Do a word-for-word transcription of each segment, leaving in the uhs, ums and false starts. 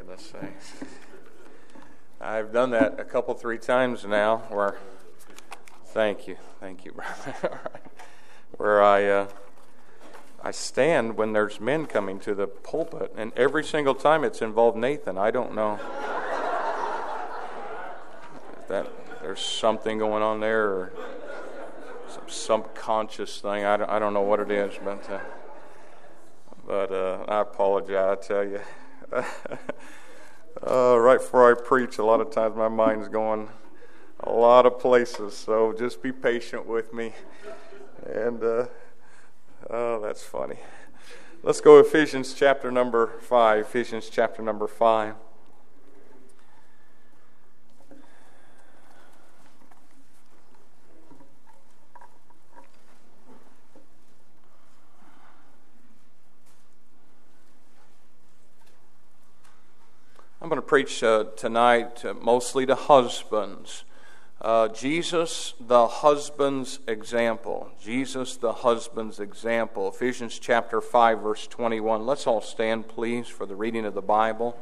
goodness sakes. I've done that a couple, three times now where, thank you, thank you, brother. All right. Where I uh, I stand when there's men coming to the pulpit, and every single time it's involved Nathan. I don't know if that there's something going on there or some subconscious thing. I don't, I don't know what it is, but uh, but uh, I apologize, I tell you. uh, right before I preach, a lot of times my mind's going a lot of places, so just be patient with me. And, uh, oh, that's funny. Let's go to Ephesians chapter number five. Ephesians chapter number five. I'm going to preach uh, tonight uh, mostly to husbands. Uh, Jesus, the husband's example. Jesus, the husband's example. Ephesians chapter five, verse twenty-one. Let's all stand, please, for the reading of the Bible.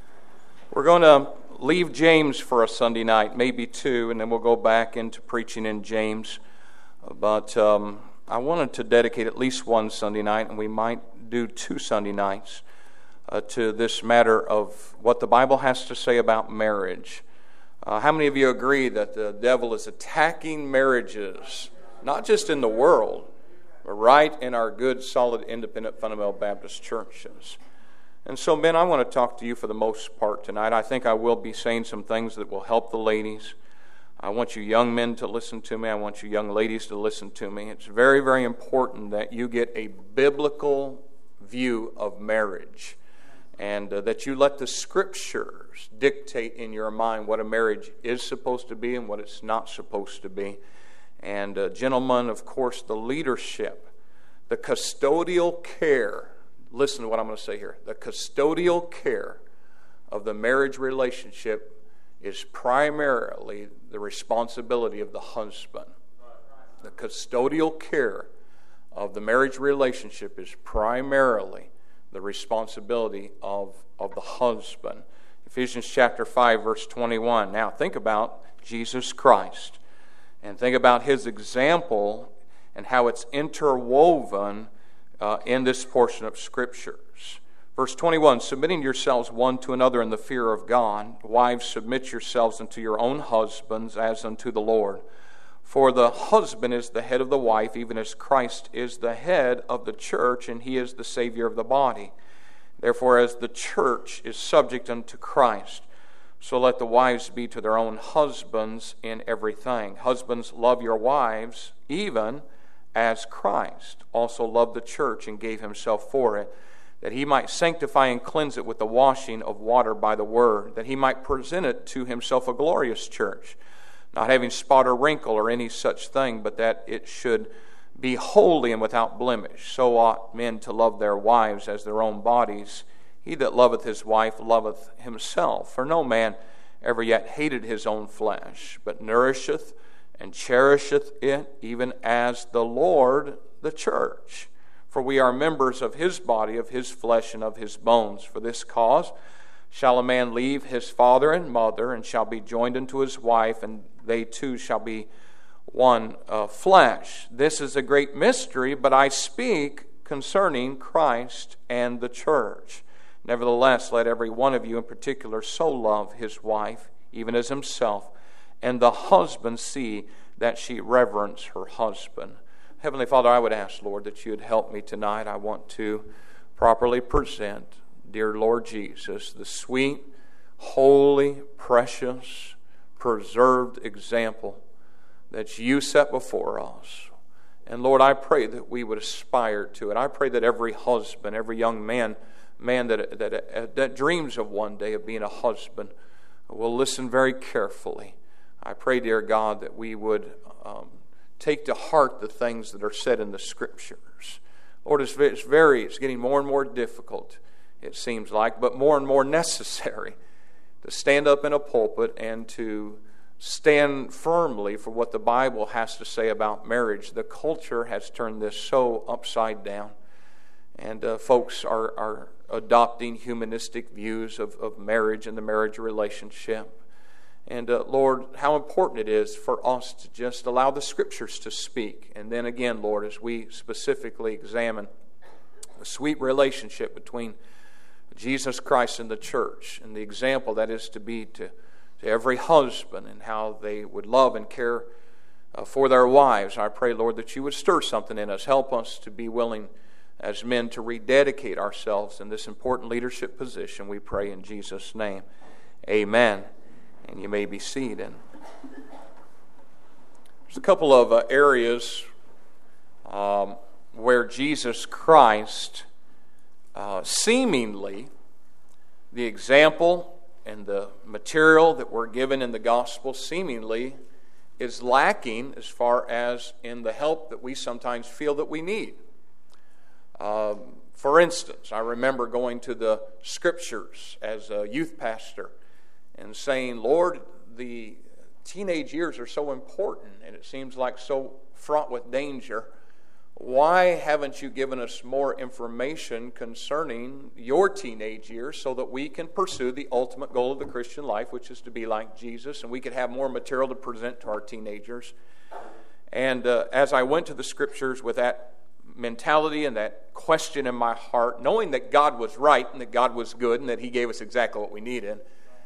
We're going to leave James for a Sunday night, maybe two, and then we'll go back into preaching in James. But um, I wanted to dedicate at least one Sunday night, and we might do two Sunday nights, uh, to this matter of what the Bible has to say about marriage. Uh, how many of you agree that the devil is attacking marriages, not just in the world, but right in our good, solid, independent, fundamental Baptist churches? And so, men, I want to talk to you for the most part tonight. I think I will be saying some things that will help the ladies. I want you young men to listen to me. I want you young ladies to listen to me. It's very, very important that you get a biblical view of marriage, and uh, that you let the Scriptures dictate in your mind what a marriage is supposed to be and what it's not supposed to be. And uh, gentlemen, of course, the leadership, the custodial care, listen to what I'm going to say here, the custodial care of the marriage relationship is primarily the responsibility of the husband. The custodial care of the marriage relationship is primarily the responsibility of, of the husband. Ephesians chapter five, verse twenty-one. Now think about Jesus Christ and think about His example and how it's interwoven uh, in this portion of Scriptures. Verse twenty-one, submitting yourselves one to another in the fear of God. Wives, submit yourselves unto your own husbands as unto the Lord. For the husband is the head of the wife, even as Christ is the head of the church, and He is the Savior of the body. Therefore, as the church is subject unto Christ, so let the wives be to their own husbands in everything. Husbands, love your wives, even as Christ also loved the church and gave Himself for it, that He might sanctify and cleanse it with the washing of water by the word, that He might present it to Himself a glorious church, not having spot or wrinkle or any such thing, but that it should be holy and without blemish. So ought men to love their wives as their own bodies. He that loveth his wife loveth himself. For no man ever yet hated his own flesh, but nourisheth and cherisheth it, even as the Lord the church. For we are members of His body, of His flesh, and of His bones. For this cause shall a man leave his father and mother, and shall be joined unto his wife, and they two shall be one uh, flesh. This is a great mystery, but I speak concerning Christ and the church. Nevertheless, let every one of you in particular so love his wife, even as himself, and the husband see that she reverence her husband. Heavenly Father, I would ask, Lord, that you would help me tonight. I want to properly present, dear Lord Jesus, the sweet, holy, precious, preserved example that you set before us. And Lord, I pray that we would aspire to it. I pray that every husband, every young man, man that, that, that dreams of one day of being a husband will listen very carefully. I pray, dear God, that we would um, take to heart the things that are said in the Scriptures. Lord, it's, it's very, it's getting more and more difficult, it seems like, but more and more necessary to stand up in a pulpit and to stand firmly for what the Bible has to say about marriage. The culture has turned this so upside down. And uh, folks are, are adopting humanistic views of, of marriage and the marriage relationship. And uh, Lord, how important it is for us to just allow the Scriptures to speak. And then again, Lord, as we specifically examine the sweet relationship between Jesus Christ and the church, and the example that is to be to, to every husband, and how they would love and care uh, for their wives. I pray, Lord, that you would stir something in us. Help us to be willing as men to rededicate ourselves in this important leadership position. We pray in Jesus' name. Amen. And you may be seated. There's a couple of uh, areas um, where Jesus Christ uh, seemingly, the example and the material that we're given in the gospel seemingly is lacking as far as in the help that we sometimes feel that we need. Um, for instance, I remember going to the Scriptures as a youth pastor and saying, Lord, the teenage years are so important and it seems like so fraught with danger. Why haven't you given us more information concerning your teenage years so that we can pursue the ultimate goal of the Christian life, which is to be like Jesus, and we could have more material to present to our teenagers? And uh, as I went to the Scriptures with that mentality and that question in my heart, knowing that God was right and that God was good and that He gave us exactly what we needed,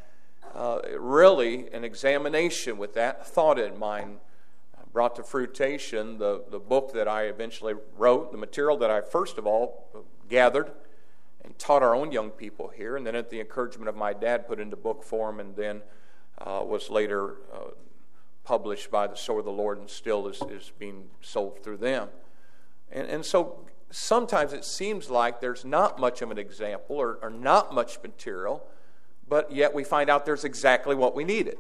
Uh, really, an examination with that thought in mind brought to fruition the, the book that I eventually wrote, the material that I first of all gathered and taught our own young people here, and then at the encouragement of my dad put into book form, and then uh, was later uh, published by the Sword of the Lord, and still is, is being sold through them. And, and so sometimes it seems like there's not much of an example or, or not much material, but yet we find out there's exactly what we needed.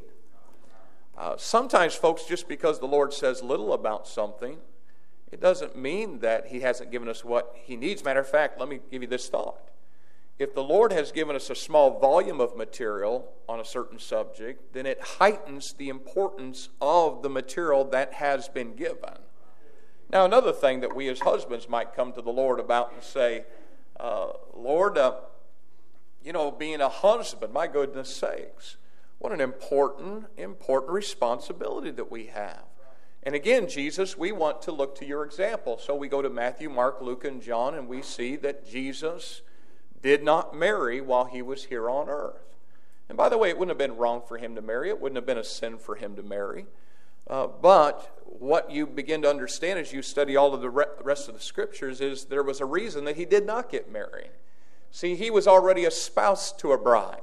Uh, sometimes, folks, just because the Lord says little about something, it doesn't mean that He hasn't given us what He needs. Matter of fact, let me give you this thought. If the Lord has given us a small volume of material on a certain subject, then it heightens the importance of the material that has been given. Now, another thing that we as husbands might come to the Lord about and say, uh, Lord, uh, You know, being a husband, my goodness sakes, what an important, important responsibility that we have. And again, Jesus, we want to look to your example. So we go to Matthew, Mark, Luke, and John, and we see that Jesus did not marry while He was here on earth. And by the way, it wouldn't have been wrong for Him to marry. It wouldn't have been a sin for Him to marry. Uh, but what you begin to understand as you study all of the rest of the Scriptures is there was a reason that He did not get married. See, He was already a spouse to a bride.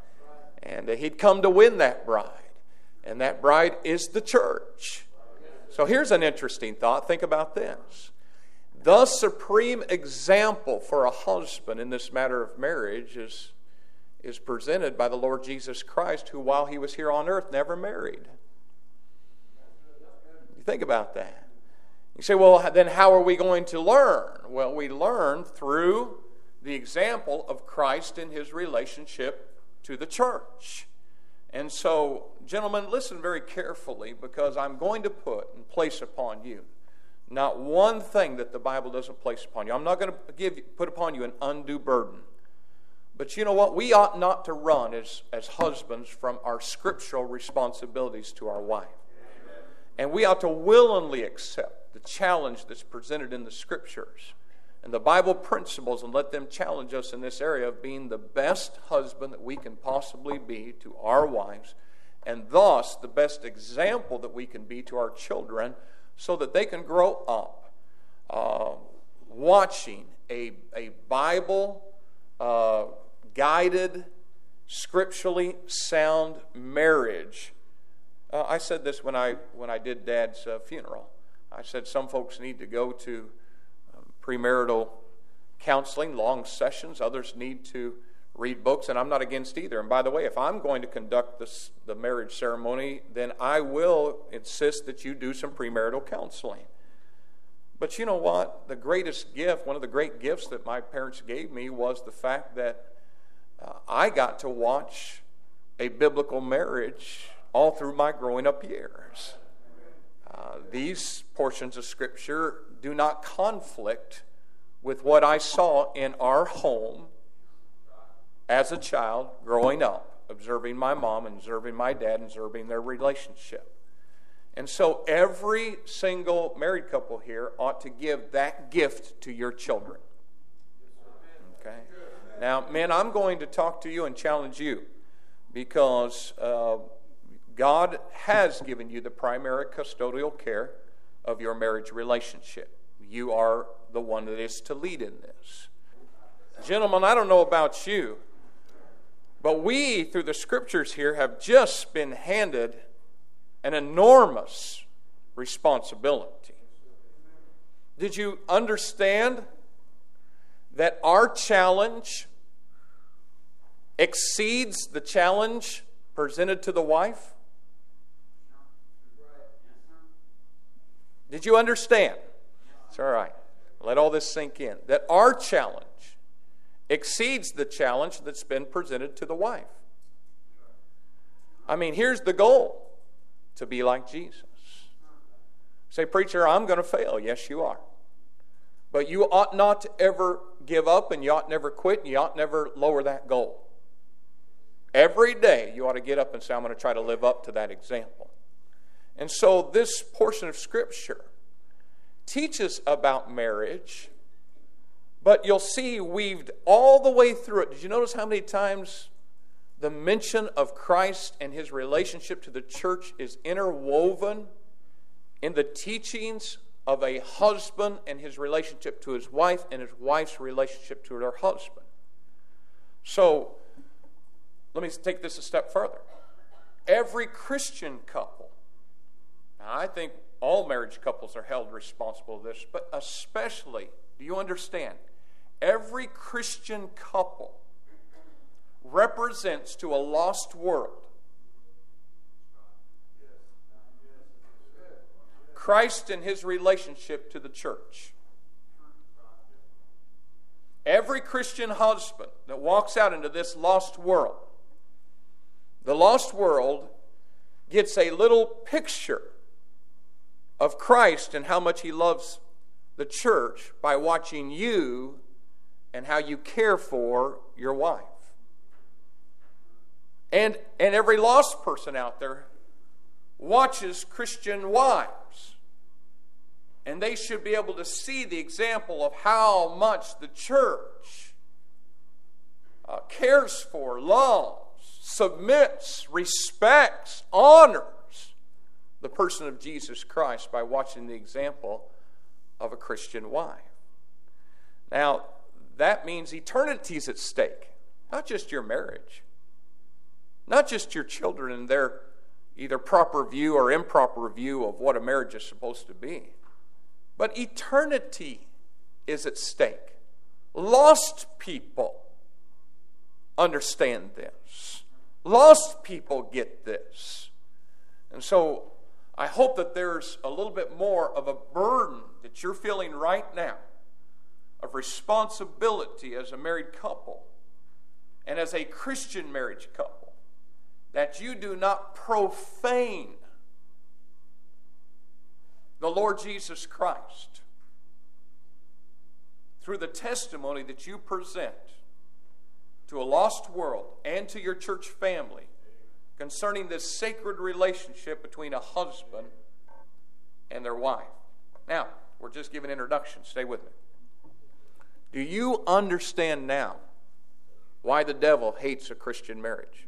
And He'd come to win that bride. And that bride is the church. So here's an interesting thought. Think about this. The supreme example for a husband in this matter of marriage is, is presented by the Lord Jesus Christ, who while He was here on earth never married. You think about that. You say, well, then how are we going to learn? Well, we learn through the example of Christ in His relationship to the church. And so, gentlemen, listen very carefully, because I'm going to put and place upon you not one thing that the Bible doesn't place upon you. I'm not going to give put upon you an undue burden. But you know what? We ought not to run as, as husbands from our scriptural responsibilities to our wife. And we ought to willingly accept the challenge that's presented in the Scriptures and the Bible principles, and let them challenge us in this area of being the best husband that we can possibly be to our wives, and thus the best example that we can be to our children, so that they can grow up uh, watching a, a Bible uh, guided, scripturally sound marriage. Uh, I said this when I when I did Dad's uh, funeral. I said some folks need to go to premarital counseling, long sessions. Others need to read books, and I'm not against either. And by the way, if I'm going to conduct this, the marriage ceremony, then I will insist that you do some premarital counseling. But you know what? The greatest gift, one of the great gifts that my parents gave me was the fact that uh, I got to watch a biblical marriage all through my growing up years. Uh, these portions of Scripture do not conflict with what I saw in our home as a child growing up, observing my mom and observing my dad and observing their relationship. And so every single married couple here ought to give that gift to your children. Okay? Now, men, I'm going to talk to you and challenge you because uh, God has given you the primary custodial care of your marriage relationship. You are the one that is to lead in this. Gentlemen, I don't know about you, but we, through the Scriptures here, have just been handed an enormous responsibility. Did you understand that our challenge exceeds the challenge presented to the wife? Did you understand? It's all right. Let all this sink in. That our challenge exceeds the challenge that's been presented to the wife. I mean, here's the goal. To be like Jesus. Say, preacher, I'm going to fail. Yes, you are. But you ought not to ever give up, and you ought never quit, and you ought never lower that goal. Every day you ought to get up and say, I'm going to try to live up to that example. And so this portion of Scripture teaches about marriage, but you'll see weaved all the way through it. Did you notice how many times the mention of Christ and His relationship to the church is interwoven in the teachings of a husband and his relationship to his wife and his wife's relationship to her husband? So, let me take this a step further. Every Christian couple, now I think all marriage couples are held responsible for this, but especially, do you understand, every Christian couple represents to a lost world Christ and His relationship to the church. Every Christian husband that walks out into this lost world, the lost world gets a little picture of Christ and how much He loves the church by watching you and how you care for your wife. And, and every lost person out there watches Christian wives. And they should be able to see the example of how much the church uh, cares for, loves, submits, respects, honors the person of Jesus Christ by watching the example of a Christian wife. Now, that means eternity's at stake, not just your marriage. Not just your children and their either proper view or improper view of what a marriage is supposed to be. But eternity is at stake. Lost people understand this. Lost people get this. And so I hope that there's a little bit more of a burden that you're feeling right now of responsibility as a married couple and as a Christian marriage couple, that you do not profane the Lord Jesus Christ through the testimony that you present to a lost world and to your church family concerning this sacred relationship between a husband and their wife. Now, we're just giving introductions. Stay with me. Do you understand now why the devil hates a Christian marriage?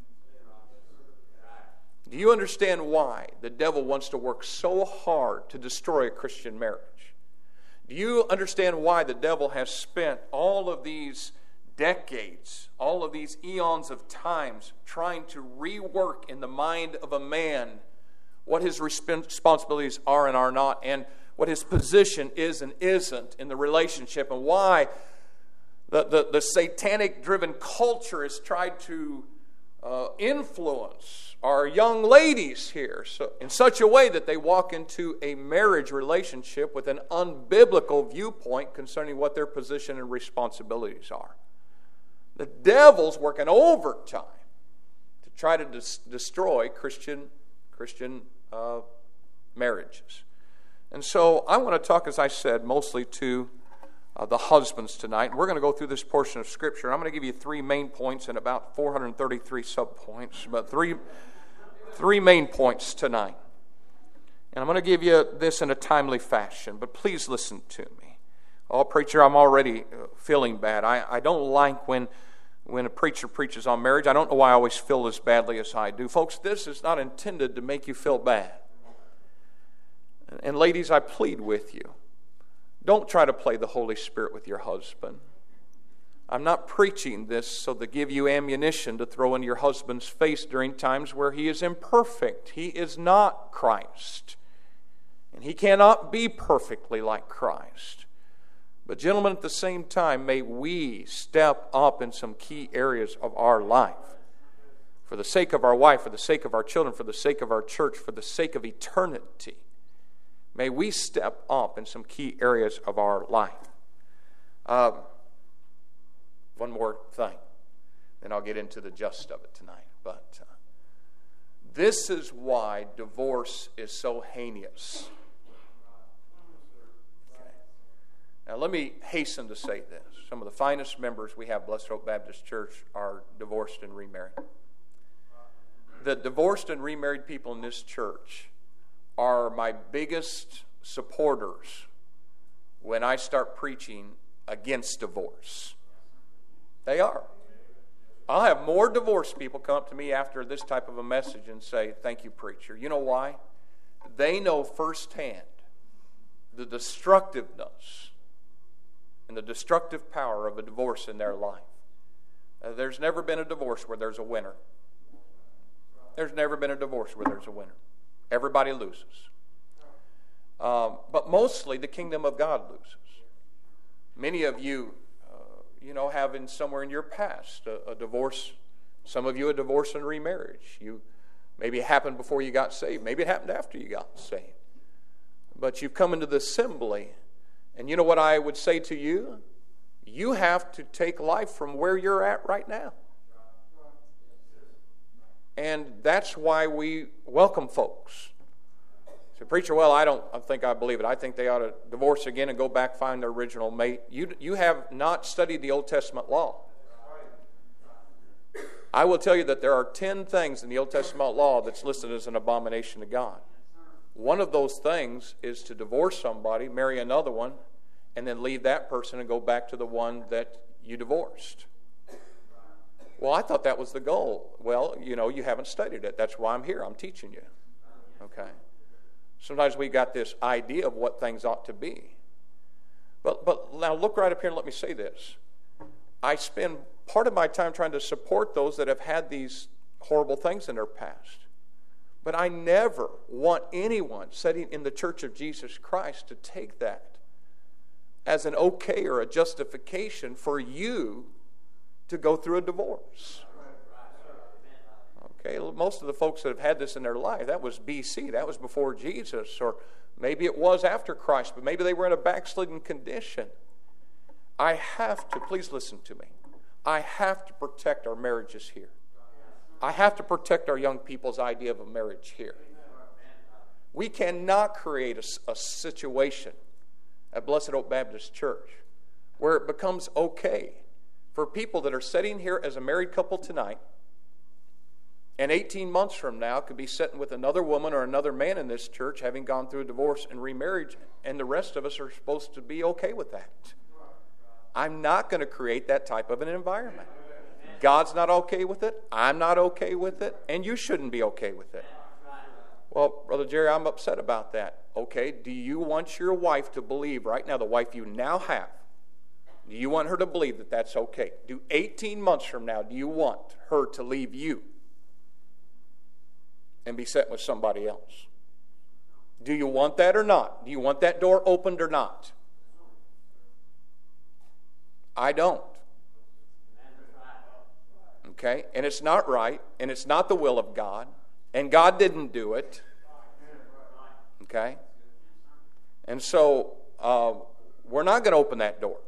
Do you understand why the devil wants to work so hard to destroy a Christian marriage? Do you understand why the devil has spent all of these decades, all of these eons of times trying to rework in the mind of a man what his responsibilities are and are not, and what his position is and isn't in the relationship, and why the, the, the satanic-driven culture has tried to uh, influence our young ladies here so in such a way that they walk into a marriage relationship with an unbiblical viewpoint concerning what their position and responsibilities are. The devil's working overtime to try to dis- destroy Christian Christian uh, marriages. And so I want to talk, as I said, mostly to uh, the husbands tonight. We're going to go through this portion of Scripture. I'm going to give you three main points and about four hundred thirty-three subpoints, but three, three main points tonight. And I'm going to give you this in a timely fashion, but please listen to me. Oh, preacher, I'm already feeling bad. I, I don't like when, when a preacher preaches on marriage. I don't know why I always feel as badly as I do. Folks, this is not intended to make you feel bad. And ladies, I plead with you. Don't try to play the Holy Spirit with your husband. I'm not preaching this so to give you ammunition to throw in your husband's face during times where he is imperfect. He is not Christ. And he cannot be perfectly like Christ. But gentlemen, at the same time, may we step up in some key areas of our life. For the sake of our wife, for the sake of our children, for the sake of our church, for the sake of eternity. May we step up in some key areas of our life. Um, one more thing, then I'll get into the gist of it tonight. But uh, this is why divorce is so heinous. Now, let me hasten to say this. Some of the finest members we have, Blessed Hope Baptist Church, are divorced and remarried. The divorced and remarried people in this church are my biggest supporters when I start preaching against divorce. They are. I'll have more divorced people come up to me after this type of a message and say, "Thank you, preacher." You know why? They know firsthand the destructiveness and the destructive power of a divorce in their life. Uh, there's never been a divorce where there's a winner. There's never been a divorce where there's a winner. Everybody loses. Um, but mostly the kingdom of God loses. Many of you, uh, you know, have in somewhere in your past a, a divorce. Some of you a divorce and remarriage. You maybe it happened before you got saved. Maybe it happened after you got saved. But you've come into the assembly. And you know what I would say to you? You have to take life from where you're at right now. And that's why we welcome folks. So, preacher, well, I don't I think I believe it. I think they ought to divorce again and go back, find their original mate. You, you have not studied the Old Testament law. I will tell you that there are ten things in the Old Testament law that's listed as an abomination to God. One of those things is to divorce somebody, marry another one, and then leave that person and go back to the one that you divorced. Well, I thought that was the goal. Well, you know, you haven't studied it. That's why I'm here. I'm teaching you. Okay. Sometimes we got this idea of what things ought to be. But but now look right up here and let me say this. I spend part of my time trying to support those that have had these horrible things in their past. But I never want anyone sitting in the Church of Jesus Christ to take that as an okay or a justification for you to go through a divorce. Okay, most of the folks that have had this in their life, that was B C, that was before Jesus, or maybe it was after Christ, but maybe they were in a backslidden condition. I have to, please listen to me, I have to protect our marriages here. I have to protect our young people's idea of a marriage here. We cannot create a, a situation at Blessed Hope Baptist Church where it becomes okay for people that are sitting here as a married couple tonight and eighteen months from now could be sitting with another woman or another man in this church having gone through a divorce and remarriage, and the rest of us are supposed to be okay with that. I'm not going to create that type of an environment. God's not okay with it. I'm not okay with it. And you shouldn't be okay with it. Well, Brother Jerry, I'm upset about that. Okay, do you want your wife to believe right now, the wife you now have, do you want her to believe that that's okay? Do eighteen months from now, do you want her to leave you and be sitting with somebody else? Do you want that or not? Do you want that door opened or not? I don't. Okay, and it's not right, and it's not the will of God, and God didn't do it. Okay, and so uh, we're not going to open that door.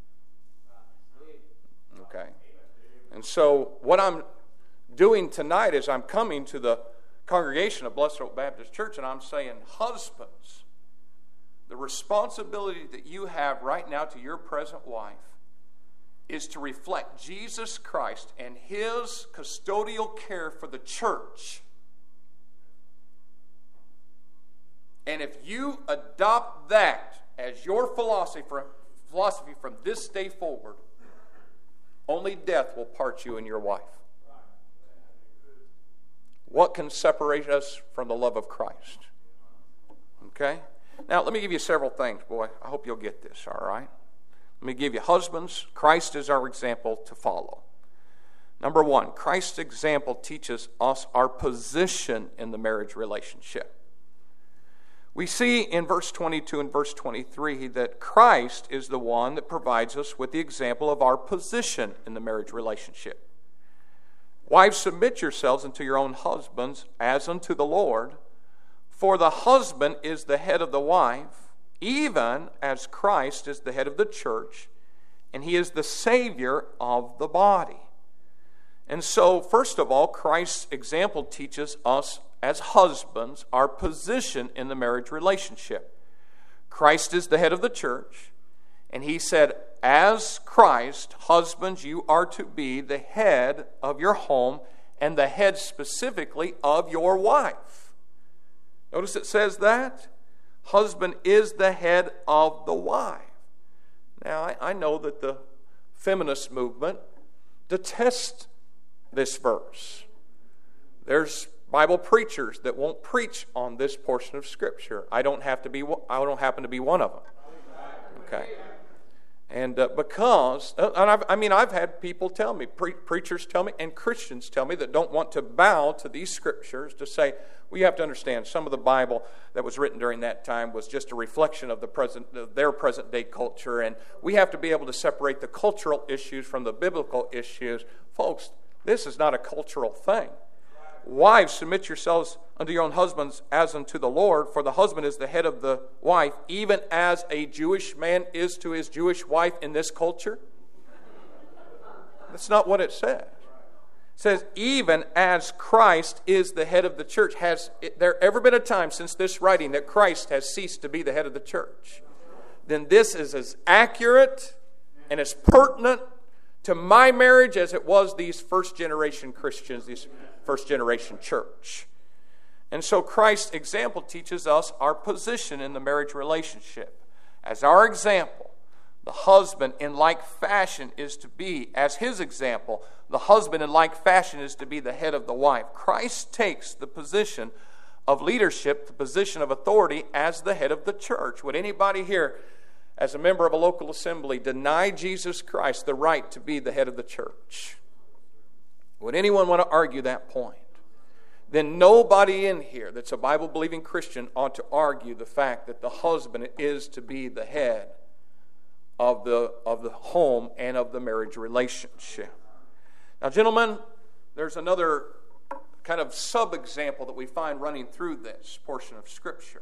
Okay, and so what I'm doing tonight is I'm coming to the congregation of Blessed Hope Baptist Church, and I'm saying, husbands, the responsibility that you have right now to your present wife is to reflect Jesus Christ and His custodial care for the church. And if you adopt that as your philosophy from, philosophy from this day forward, only death will part you and your wife. What can separate us from the love of Christ? Okay? Now, let me give you several things, boy. I hope you'll get this, all right? Let me give you husbands. Christ is our example to follow. Number one, Christ's example teaches us our position in the marriage relationship. We see in verse twenty-two and verse twenty-three that Christ is the one that provides us with the example of our position in the marriage relationship. Wives, submit yourselves unto your own husbands as unto the Lord, for the husband is the head of the wife, even as Christ is the head of the church, and He is the Savior of the body. And so, first of all, Christ's example teaches us as husbands our position in the marriage relationship. Christ is the head of the church, and He said, as Christ, husbands, you are to be the head of your home and the head specifically of your wife. Notice it says that. Husband is the head of the wife. Now, I, I know that the feminist movement detests this verse. There's Bible preachers that won't preach on this portion of Scripture. I don't have to be. I don't happen to be one of them. Okay. And uh, because, and I've, I mean, I've had people tell me, pre- preachers tell me, and Christians tell me that don't want to bow to these Scriptures to say, well, you have to understand, some of the Bible that was written during that time was just a reflection of the present, of their present day culture, and we have to be able to separate the cultural issues from the biblical issues. Folks, this is not a cultural thing. Wives, submit yourselves unto your own husbands as unto the Lord, for the husband is the head of the wife, even as a Jewish man is to his Jewish wife in this culture. That's not what it says. It says, even as Christ is the head of the church. Has there ever been a time since this writing that Christ has ceased to be the head of the church? Then this is as accurate and as pertinent to my marriage as it was these first generation Christians, these first generation church. And so Christ's example teaches us our position in the marriage relationship. As our example, the husband in like fashion is to be, as his example, the husband in like fashion is to be the head of the wife. Christ takes the position of leadership, the position of authority as the head of the church. Would anybody here, as a member of a local assembly, deny Jesus Christ the right to be the head of the church? Would anyone want to argue that point? Then nobody in here that's a Bible-believing Christian ought to argue the fact that the husband is to be the head of the, of the home and of the marriage relationship. Now, gentlemen, there's another kind of sub-example that we find running through this portion of Scripture.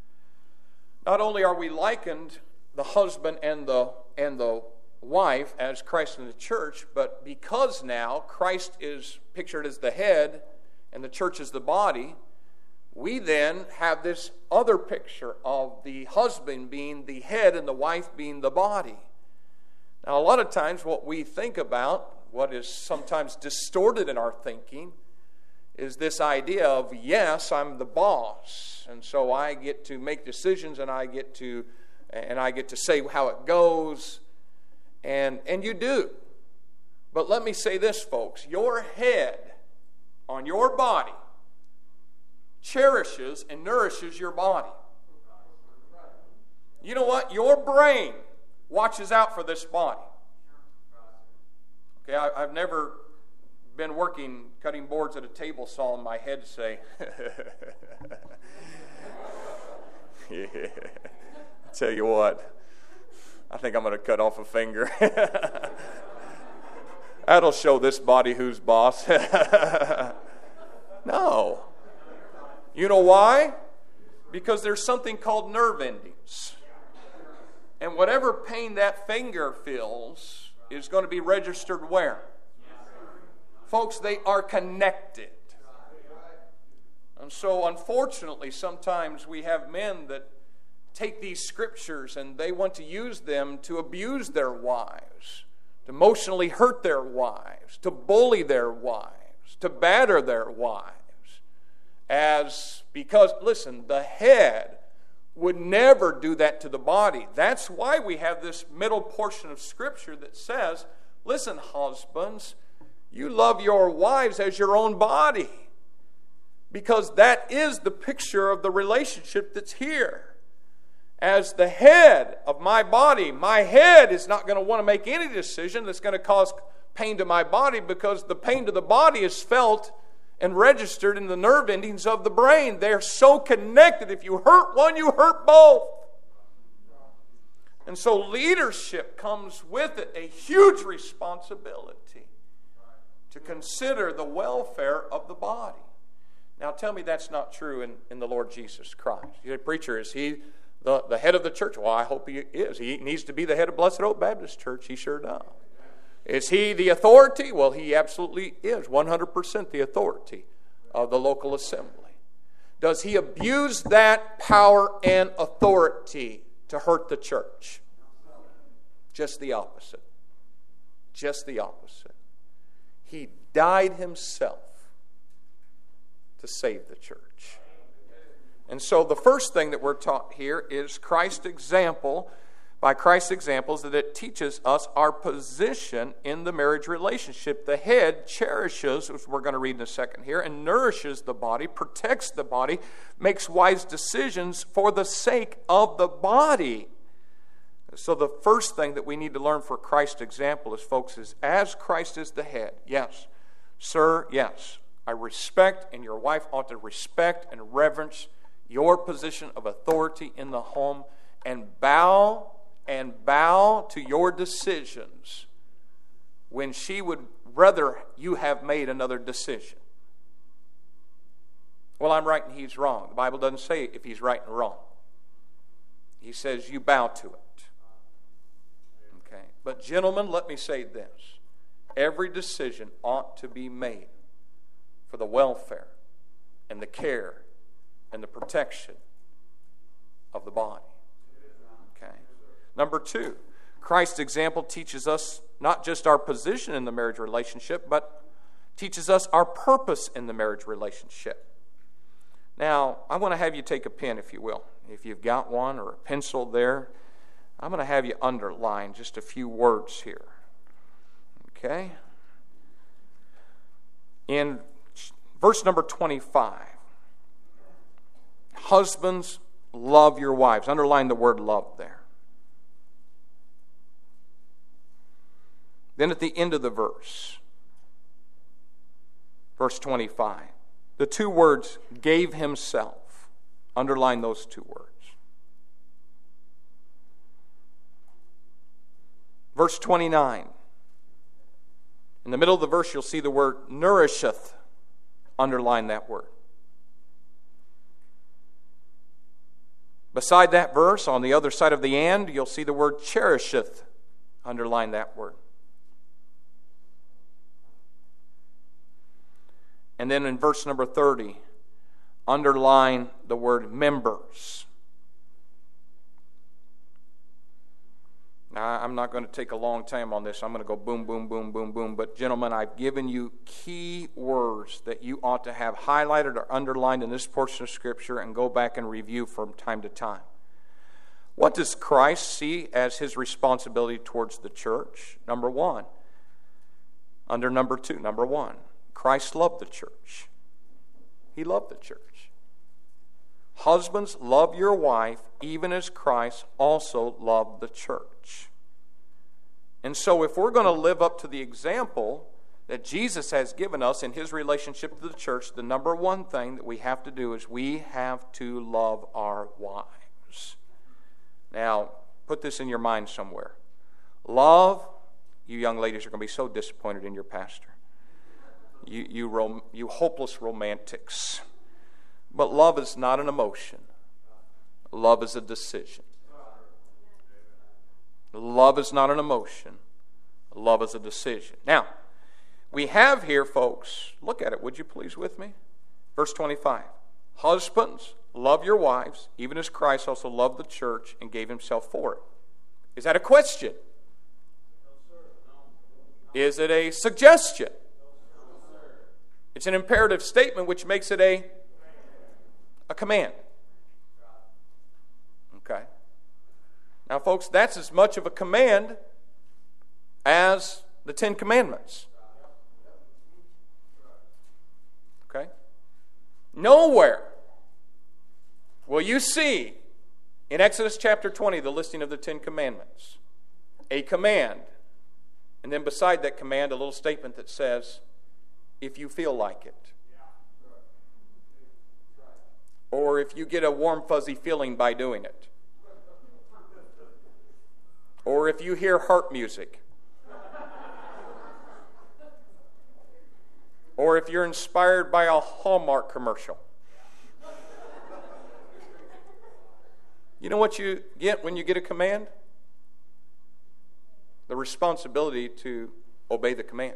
Not only are we likened the husband and the and the wife as Christ in the church, but because now Christ is pictured as the head and the church is the body, we then have this other picture of the husband being the head and the wife being the body. Now, a lot of times what we think about, what is sometimes distorted in our thinking, is this idea of, yes, I'm the boss, and so I get to make decisions and I get to and I get to say how it goes, and and you do. But let me say this, folks, your head on your body cherishes and nourishes your body. You know what? Your brain watches out for this body. Okay, I, I've never been working cutting boards at a table saw and my head say, yeah. Tell you what, I think I'm going to cut off a finger. That'll show this body who's boss. No. You know why? Because there's something called nerve endings. And whatever pain that finger feels is going to be registered where? Folks, they are connected. And so, unfortunately, sometimes we have men that take these scriptures and they want to use them to abuse their wives, to emotionally hurt their wives, to bully their wives, to batter their wives. As because, listen, the head would never do that to the body. That's why we have this middle portion of Scripture that says, listen, husbands, you love your wives as your own body. Because that is the picture of the relationship that's here. As the head of my body, my head is not going to want to make any decision that's going to cause pain to my body, because the pain to the body is felt and registered in the nerve endings of the brain. They're so connected. If you hurt one, you hurt both. And so leadership comes with it a huge responsibility to consider the welfare of the body. Now tell me that's not true in, in the Lord Jesus Christ. You say, preacher, is he the, the head of the church? Well, I hope he is. He needs to be the head of Blessed Hope Baptist Church. He sure does. Is he the authority? Well, he absolutely is, one hundred percent the authority of the local assembly. Does he abuse that power and authority to hurt the church? Just the opposite. Just the opposite. He died himself to save the church. And so the first thing that we're taught here is Christ's example. By Christ's examples, that it teaches us our position in the marriage relationship. The head cherishes, which we're going to read in a second here, and nourishes the body, protects the body, makes wise decisions for the sake of the body. So the first thing that we need to learn for Christ's example is, folks, is as Christ is the head. Yes, sir, yes, I respect, and your wife ought to respect and reverence your position of authority in the home, and bow and bow to your decisions when she would rather you have made another decision. Well, I'm right and he's wrong. The Bible doesn't say if he's right and wrong. He says you bow to it. Okay. But gentlemen, let me say this. Every decision ought to be made for the welfare and the care and the protection of the body. Okay. Number two, Christ's example teaches us not just our position in the marriage relationship, but teaches us our purpose in the marriage relationship. Now, I want to have you take a pen, if you will. If you've got one or a pencil there, I'm going to have you underline just a few words here. Okay? In verse number twenty-five, husbands, love your wives. Underline the word love there. Then at the end of the verse, verse twenty-five, the two words, gave himself. Underline those two words. Verse twenty-nine. In the middle of the verse, you'll see the word nourisheth. Underline that word. Beside that verse, on the other side of the and, you'll see the word cherisheth. Underline that word. And then in verse number thirty, underline the word members. Now, I'm not going to take a long time on this. I'm going to go boom, boom, boom, boom, boom. But gentlemen, I've given you key words that you ought to have highlighted or underlined in this portion of Scripture and go back and review from time to time. What does Christ see as his responsibility towards the church? Number one. Under number two, number one. Christ loved the church. He loved the church. Husbands, love your wife, even as Christ also loved the church. And so if we're going to live up to the example that Jesus has given us in his relationship to the church, the number one thing that we have to do is we have to love our wives. Now, put this in your mind somewhere. Love, you young ladies are going to be so disappointed in your pastor. You, you, rom, you hopeless romantics. But love is not an emotion. Love is a decision. Love is not an emotion. Love is a decision. Now, we have here, folks, look at it, would you please, with me? Verse twenty-five. Husbands, love your wives, even as Christ also loved the church and gave himself for it. Is that a question? Is it a suggestion? It's an imperative statement, which makes it a, a command. Okay. Now, folks, that's as much of a command as the Ten Commandments. Okay? Nowhere will you see in Exodus chapter twenty the listing of the Ten Commandments. A command. And then beside that command, a little statement that says, if you feel like it. Or if you get a warm, fuzzy feeling by doing it. Or if you hear harp music. Or if you're inspired by a Hallmark commercial. You know what you get when you get a command? The responsibility to obey the command.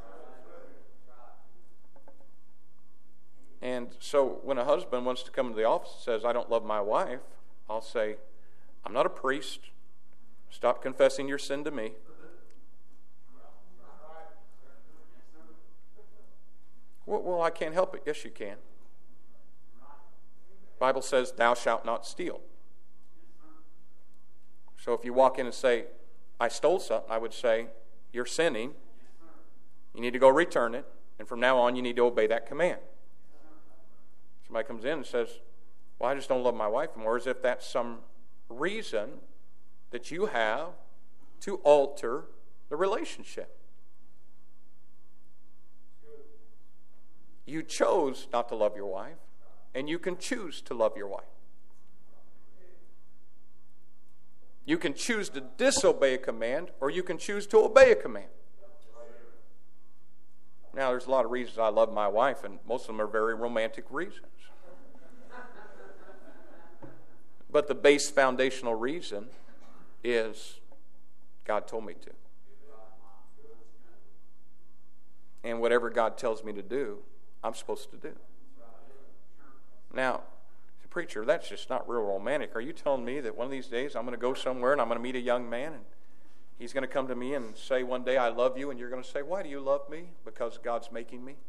And so when a husband wants to come to the office and says, I don't love my wife, I'll say, I'm not a priest. Stop confessing your sin to me. Well, well, I can't help it. Yes, you can. The Bible says, thou shalt not steal. So if you walk in and say, I stole something, I would say, you're sinning. You need to go return it. And from now on, you need to obey that command. Somebody comes in and says, well, I just don't love my wife anymore, as if that's some reason that you have to alter the relationship. You chose not to love your wife, and you can choose to love your wife. You can choose to disobey a command, or you can choose to obey a command. Now, there's a lot of reasons I love my wife, and most of them are very romantic reasons. But the base foundational reason is God told me to. And whatever God tells me to do, I'm supposed to do. Now, preacher, that's just not real romantic. Are you telling me that one of these days I'm going to go somewhere and I'm going to meet a young man and he's going to come to me and say one day, I love you, and you're going to say, why do you love me? Because God's making me.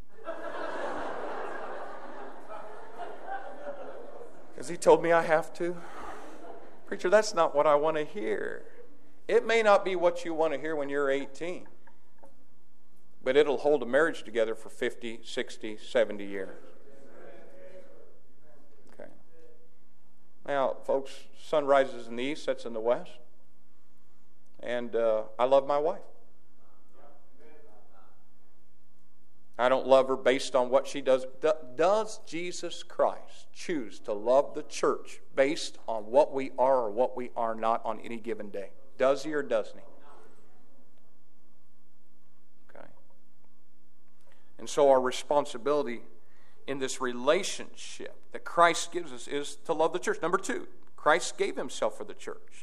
Because he told me I have to. Preacher, that's not what I want to hear. It may not be what you want to hear when you're eighteen, but it'll hold a marriage together for fifty, sixty, seventy years. Okay. Now, folks, sun rises in the east, sets in the west. And uh, I love my wife. I don't love her based on what she does. D- does Jesus Christ choose to love the church based on what we are or what we are not on any given day? Does he or doesn't he? Okay. And so our responsibility in this relationship that Christ gives us is to love the church. Number two, Christ gave himself for the church.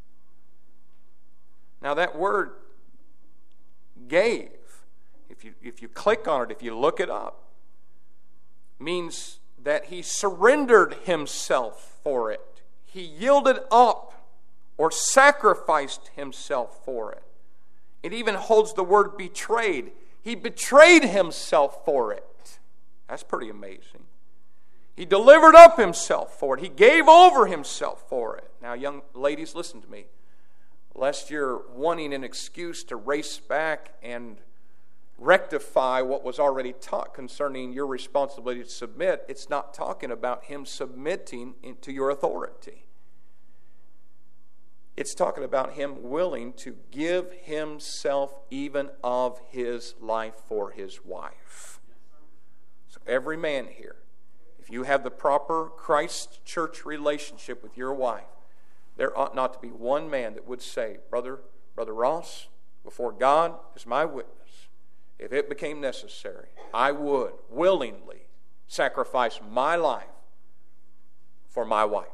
Now that word gave, if you if you click on it, if you look it up, means that he surrendered himself for it. He yielded up or sacrificed himself for it. It even holds the word betrayed. He betrayed himself for it. That's pretty amazing. He delivered up himself for it. He gave over himself for it. Now, young ladies, listen to me. Lest you're wanting an excuse to race back and rectify what was already taught concerning your responsibility to submit, it's not talking about him submitting to your authority. It's talking about him willing to give himself even of his life for his wife. So every man here, if you have the proper Christ church relationship with your wife, there ought not to be one man that would say, Brother, Brother Ross, before God is my witness, if it became necessary, I would willingly sacrifice my life for my wife.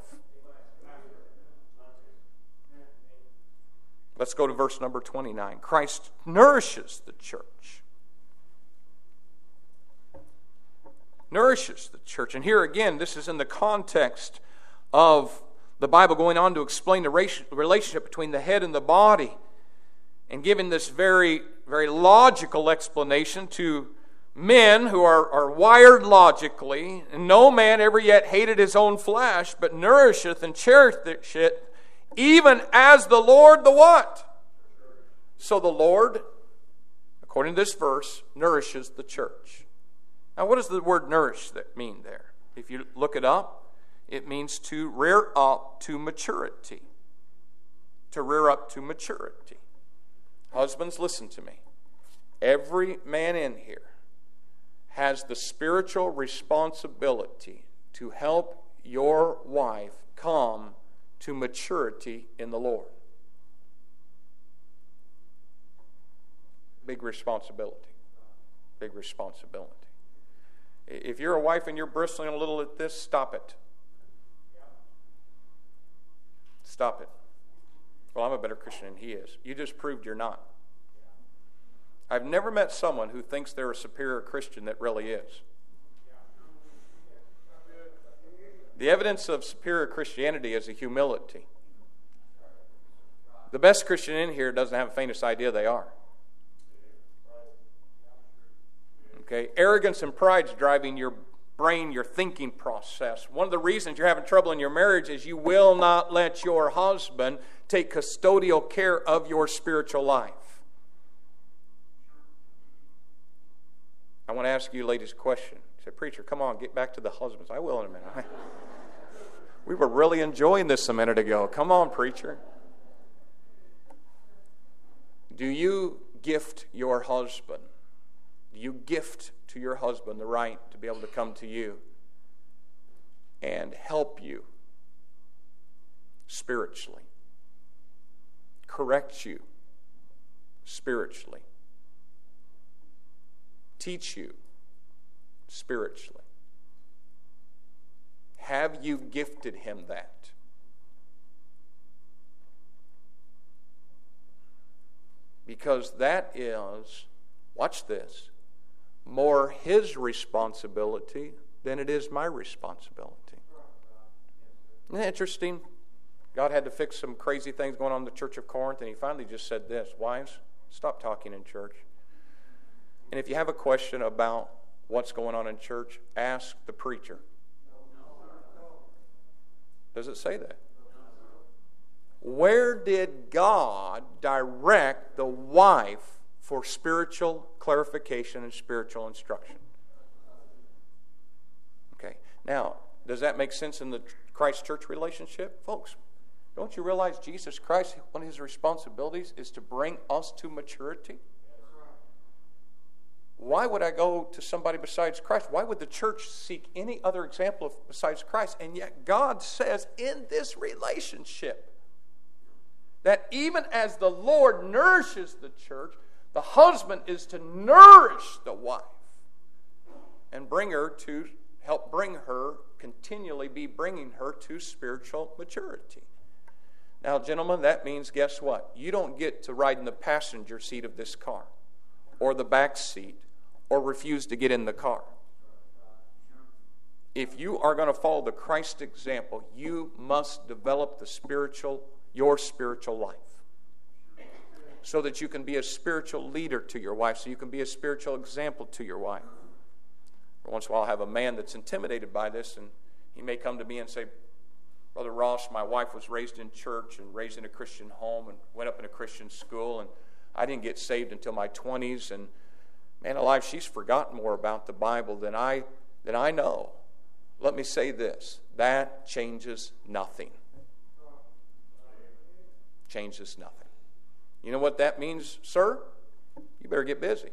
Let's go to verse number twenty-nine. Christ nourishes the church. nourishes the church. And here again, this is in the context of the Bible going on to explain the relationship between the head and the body, and giving this very, very logical explanation to men who are, are wired logically. And no man ever yet hated his own flesh, but nourisheth and cherisheth it, even as the Lord the what? So the Lord, according to this verse, nourishes the church. Now, what does the word nourish that mean there? If you look it up, it means to rear up to maturity. To rear up to maturity. Husbands, listen to me. Every man in here has the spiritual responsibility to help your wife come to maturity in the Lord. Big responsibility. Big responsibility. If you're a wife and you're bristling a little at this, stop it. Stop it. Well, I'm a better Christian than he is. You just proved you're not. I've never met someone who thinks they're a superior Christian that really is. The evidence of superior Christianity is a humility. The best Christian in here doesn't have the faintest idea they are. Okay, arrogance and pride's driving your brain, your thinking process. One of the reasons you're having trouble in your marriage is you will not let your husband take custodial care of your spiritual life. I want to ask you ladies a question. You say, preacher, come on, get back to the husbands. I will in a minute. We were really enjoying this a minute ago. Come on, preacher. Do you gift your husband? Do you gift to your husband the right to be able to come to you and help you spiritually? Correct you spiritually? Teach you spiritually? Have you gifted him that? Because that is, watch this, more his responsibility than it is my responsibility. Isn't that interesting? God had to fix some crazy things going on in the church of Corinth, and he finally just said this: wives, stop talking in church. And if you have a question about what's going on in church, ask the preacher. Does it say that? Where did God direct the wife for spiritual clarification and spiritual instruction? Okay. Now, does that make sense in the Christ-church relationship? Folks, don't you realize Jesus Christ, one of his responsibilities is to bring us to maturity? Why would I go to somebody besides Christ? Why would the church seek any other example of besides Christ? And yet God says in this relationship that even as the Lord nourishes the church, the husband is to nourish the wife and bring her to, help bring her, continually be bringing her to spiritual maturity. Now, gentlemen, that means, guess what? You don't get to ride in the passenger seat of this car or the back seat or refuse to get in the car. If you are going to follow the Christ example, you must develop the spiritual, your spiritual life, so that you can be a spiritual leader to your wife, so you can be a spiritual example to your wife. Once in a while, I'll have a man that's intimidated by this, and he may come to me and say, Brother Ross, my wife was raised in church and raised in a Christian home and went up in a Christian school, and I didn't get saved until my twenties, and man alive, she's forgotten more about the Bible than I than I know. Let me say this: that changes nothing. Changes nothing. You know what that means, sir? You better get busy.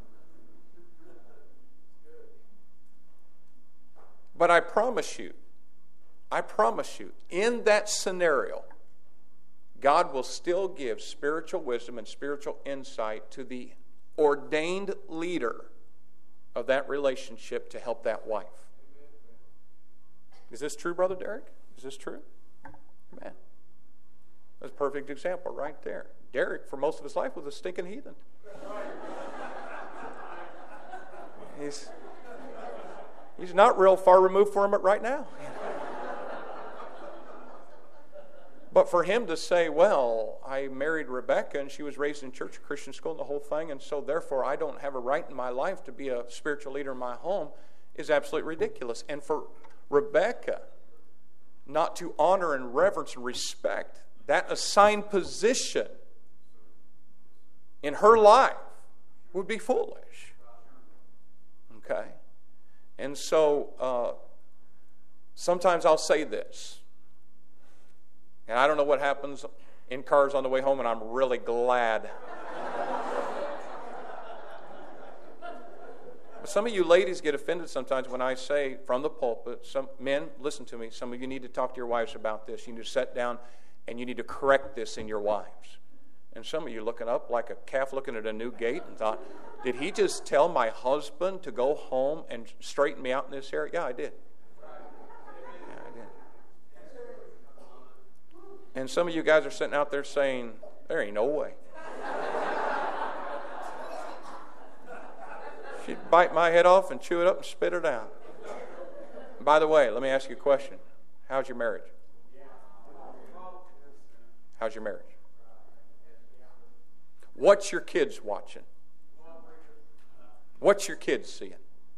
But I promise you, I promise you, in that scenario, God will still give spiritual wisdom and spiritual insight to the ordained leader of that relationship to help that wife. Is this true, Brother Derek? Is this true? Man, that's a perfect example right there. Derek, for most of his life, was a stinking heathen. He's, He's not real far removed from it right now. But for him to say, well, I married Rebecca and she was raised in church, Christian school, and the whole thing, and so therefore I don't have a right in my life to be a spiritual leader in my home is absolutely ridiculous. And for Rebecca not to honor and reverence and respect that assigned position in her life would be foolish. Okay? And so uh, sometimes I'll say this. And I don't know what happens in cars on the way home, and I'm really glad. But some of you ladies get offended sometimes when I say from the pulpit, some men, listen to me, some of you need to talk to your wives about this. You need to sit down and you need to correct this in your wives. And some of you looking up like a calf looking at a new gate and thought, did he just tell my husband to go home and straighten me out in this area? Yeah, I did. And some of you guys are sitting out there saying, there ain't no way. She'd bite my head off and chew it up and spit it out. By the way, let me ask you a question. How's your marriage? How's your marriage? What's your kids watching? What's your kids seeing?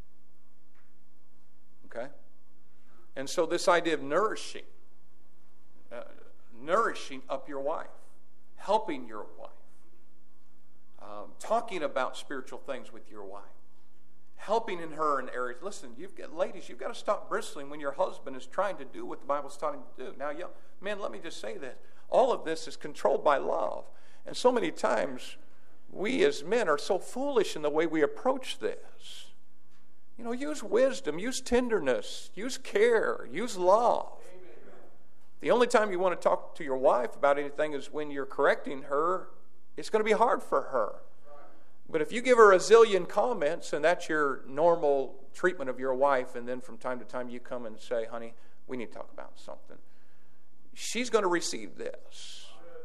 Okay? And so this idea of nourishing, uh, nourishing up your wife, helping your wife, um, talking about spiritual things with your wife, helping in her in areas. Listen, you've got ladies, you've got to stop bristling when your husband is trying to do what the Bible's taught him to do. Now, young men, let me just say this. All of this is controlled by love. And so many times, we as men are so foolish in the way we approach this. You know, use wisdom, use tenderness, use care, use love. The only time you want to talk to your wife about anything is when you're correcting her. It's going to be hard for her. But if you give her a zillion comments and that's your normal treatment of your wife, and then from time to time you come and say, honey, we need to talk about something, she's going to receive this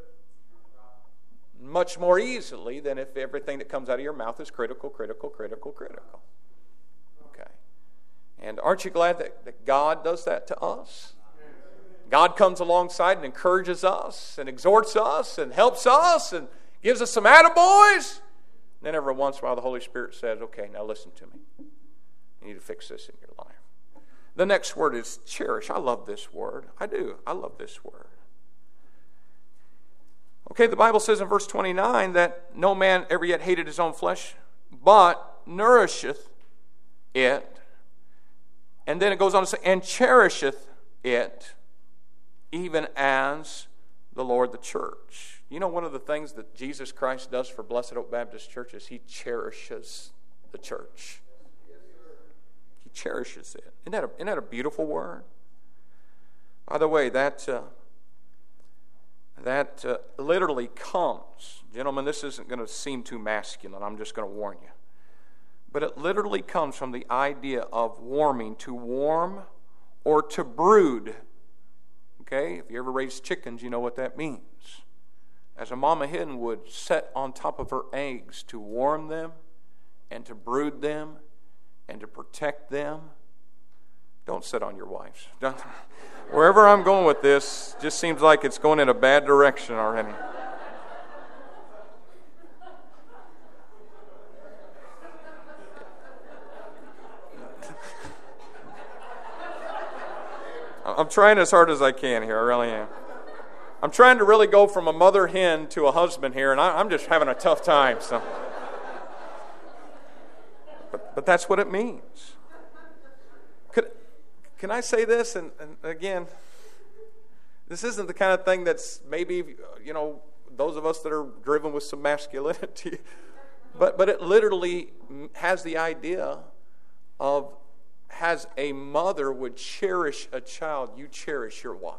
much more easily than if everything that comes out of your mouth is critical, critical, critical, critical. Okay. And aren't you glad that, that God does that to us? God comes alongside and encourages us and exhorts us and helps us and gives us some attaboys. Then every once in a while the Holy Spirit says, okay, now listen to me. You need to fix this in your life. The next word is cherish. I love this word. I do. I love this word. Okay, the Bible says in verse twenty-nine that no man ever yet hated his own flesh, but nourisheth it. And then it goes on to say, and cherisheth it, even as the Lord the church. You know, one of the things that Jesus Christ does for Blessed Oak Baptist Church is he cherishes the church. He cherishes it. Isn't that a, isn't that a beautiful word? By the way, that uh, that uh, literally comes, gentlemen, this isn't going to seem too masculine, I'm just going to warn you. But it literally comes from the idea of warming, to warm or to brood. Okay, if you ever raised chickens, you know what that means. As a mama hen would set on top of her eggs to warm them and to brood them and to protect them. Don't sit on your wives. Don't. Wherever I'm going with this, just seems like it's going in a bad direction already. I'm trying as hard as I can here, I really am. I'm trying to really go from a mother hen to a husband here, and I'm just having a tough time. So, But, but that's what it means. Could, can I say this? And, and again, this isn't the kind of thing that's maybe, you know, those of us that are driven with some masculinity, but, but it literally has the idea of, as a mother would cherish a child, you cherish your wife.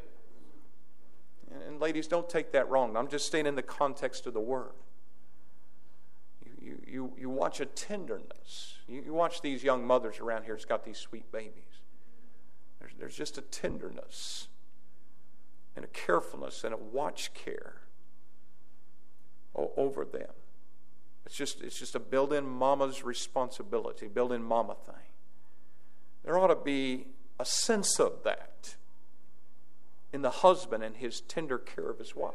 And ladies, don't take that wrong. I'm just staying in the context of the word. You, you, you watch a tenderness. You, you watch these young mothers around here that's got these sweet babies. There's, there's just a tenderness and a carefulness and a watch care over them. It's just, it's just a built-in mama's responsibility, built-in mama thing. There ought to be a sense of that in the husband and his tender care of his wife.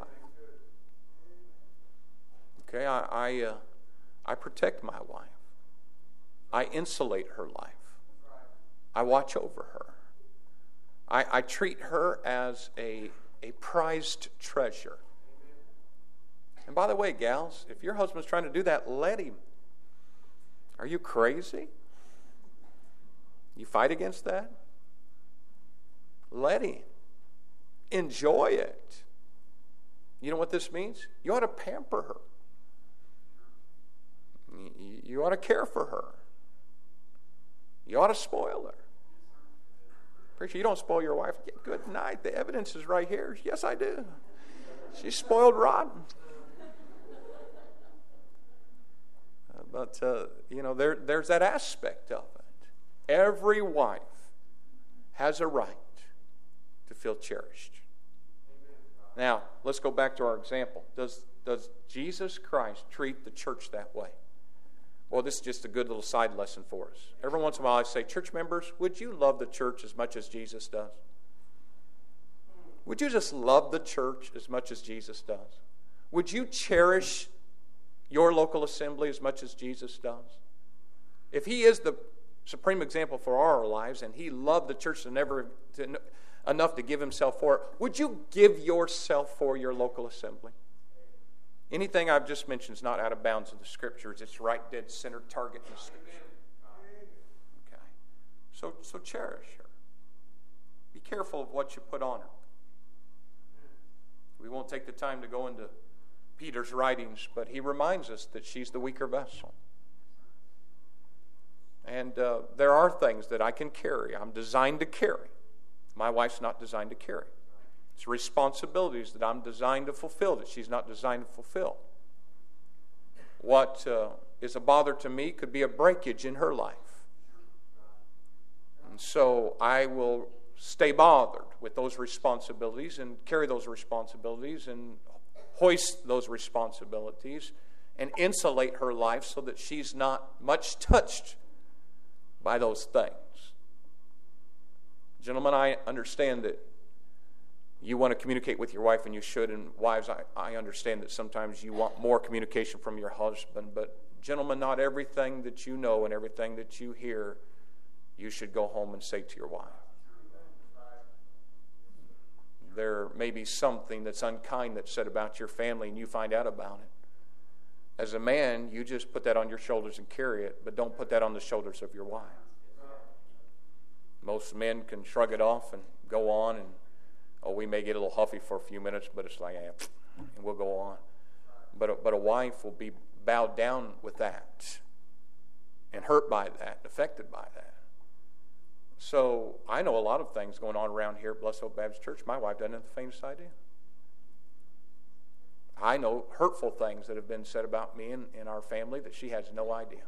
Okay, I I, uh, I protect my wife. I insulate her life. I watch over her. I, I treat her as a, a prized treasure. And by the way, gals, if your husband's trying to do that, let him. Are you crazy? You fight against that? Let him. Enjoy it. You know what this means? You ought to pamper her. You ought to care for her. You ought to spoil her. Preacher, you don't spoil your wife. Good night. The evidence is right here. Yes, I do. She's spoiled rotten. Uh, but, uh, you know, there, there's that aspect of it. Every wife has a right to feel cherished. Now, let's go back to our example. Does, does Jesus Christ treat the church that way? Well, this is just a good little side lesson for us. Every once in a while I say, church members, would you love the church as much as Jesus does? Would you just love the church as much as Jesus does? Would you cherish your local assembly as much as Jesus does? If he is the supreme example for our lives and he loved the church to never, to, enough to give himself for it, would you give yourself for your local assembly? Anything I've just mentioned is not out of bounds of the Scriptures. It's right dead center target in the Scripture. Okay. So, so cherish her. Be careful of what you put on her. We won't take the time to go into Peter's writings, but he reminds us that she's the weaker vessel. And uh, there are things that I can carry. I'm designed to carry. My wife's not designed to carry. It's responsibilities that I'm designed to fulfill that she's not designed to fulfill. What uh, is a bother to me could be a breakage in her life. And so I will stay bothered with those responsibilities and carry those responsibilities and hoist those responsibilities and insulate her life so that she's not much touched by those things. Gentlemen, I understand that you want to communicate with your wife, and you should. And wives, I, I understand that sometimes you want more communication from your husband. But gentlemen, not everything that you know and everything that you hear, you should go home and say to your wife. There may be something that's unkind that's said about your family, and you find out about it. As a man, you just put that on your shoulders and carry it, but don't put that on the shoulders of your wife. Most men can shrug it off and go on, and oh, we may get a little huffy for a few minutes, but it's like, yeah, and we'll go on. But a, but a wife will be bowed down with that and hurt by that, affected by that. So I know a lot of things going on around here at Blessed Hope Baptist Church. My wife doesn't have the faintest idea. I know hurtful things that have been said about me and, and our family that she has no idea.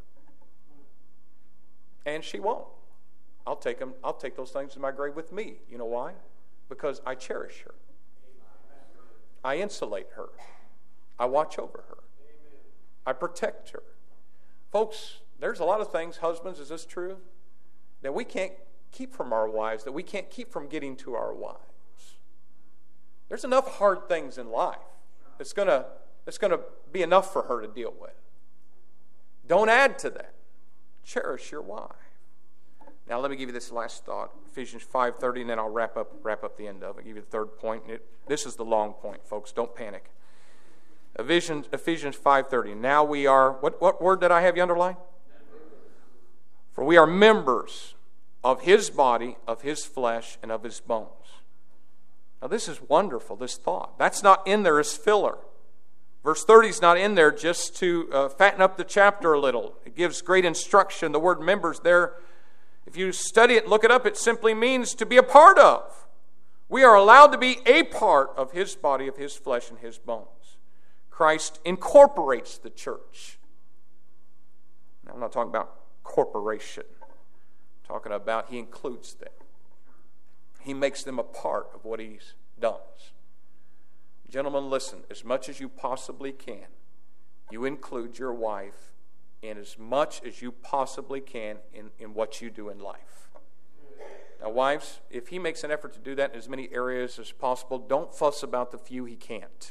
And she won't. I'll take them, I'll take those things to my grave with me. You know why? Because I cherish her. I insulate her. I watch over her. I protect her. Folks, there's a lot of things, husbands, is this true? That we can't keep from our wives, that we can't keep from getting to our wives. There's enough hard things in life that's going to that's going to be enough for her to deal with. Don't add to that. Cherish your wife. Now let me give you this last thought, Ephesians five thirty, and then I'll wrap up wrap up the end of it. I'll give you the third point. And it, this is the long point, folks. Don't panic. Ephesians, Ephesians five thirty. Now we are, what, what word did I have you underline? For we are members of His body, of His flesh, and of His bones. Now this is wonderful, this thought. That's not in there as filler. Verse thirty is not in there just to uh, fatten up the chapter a little. It gives great instruction. The word members there, if you study it and look it up, it simply means to be a part of. We are allowed to be a part of His body, of His flesh, and His bones. Christ incorporates the church. Now, I'm not talking about corporation. I'm talking about He includes them. He makes them a part of what He does. Gentlemen, listen, as much as you possibly can, you include your wife in as much as you possibly can in, in what you do in life. Now, wives, if he makes an effort to do that in as many areas as possible, don't fuss about the few he can't.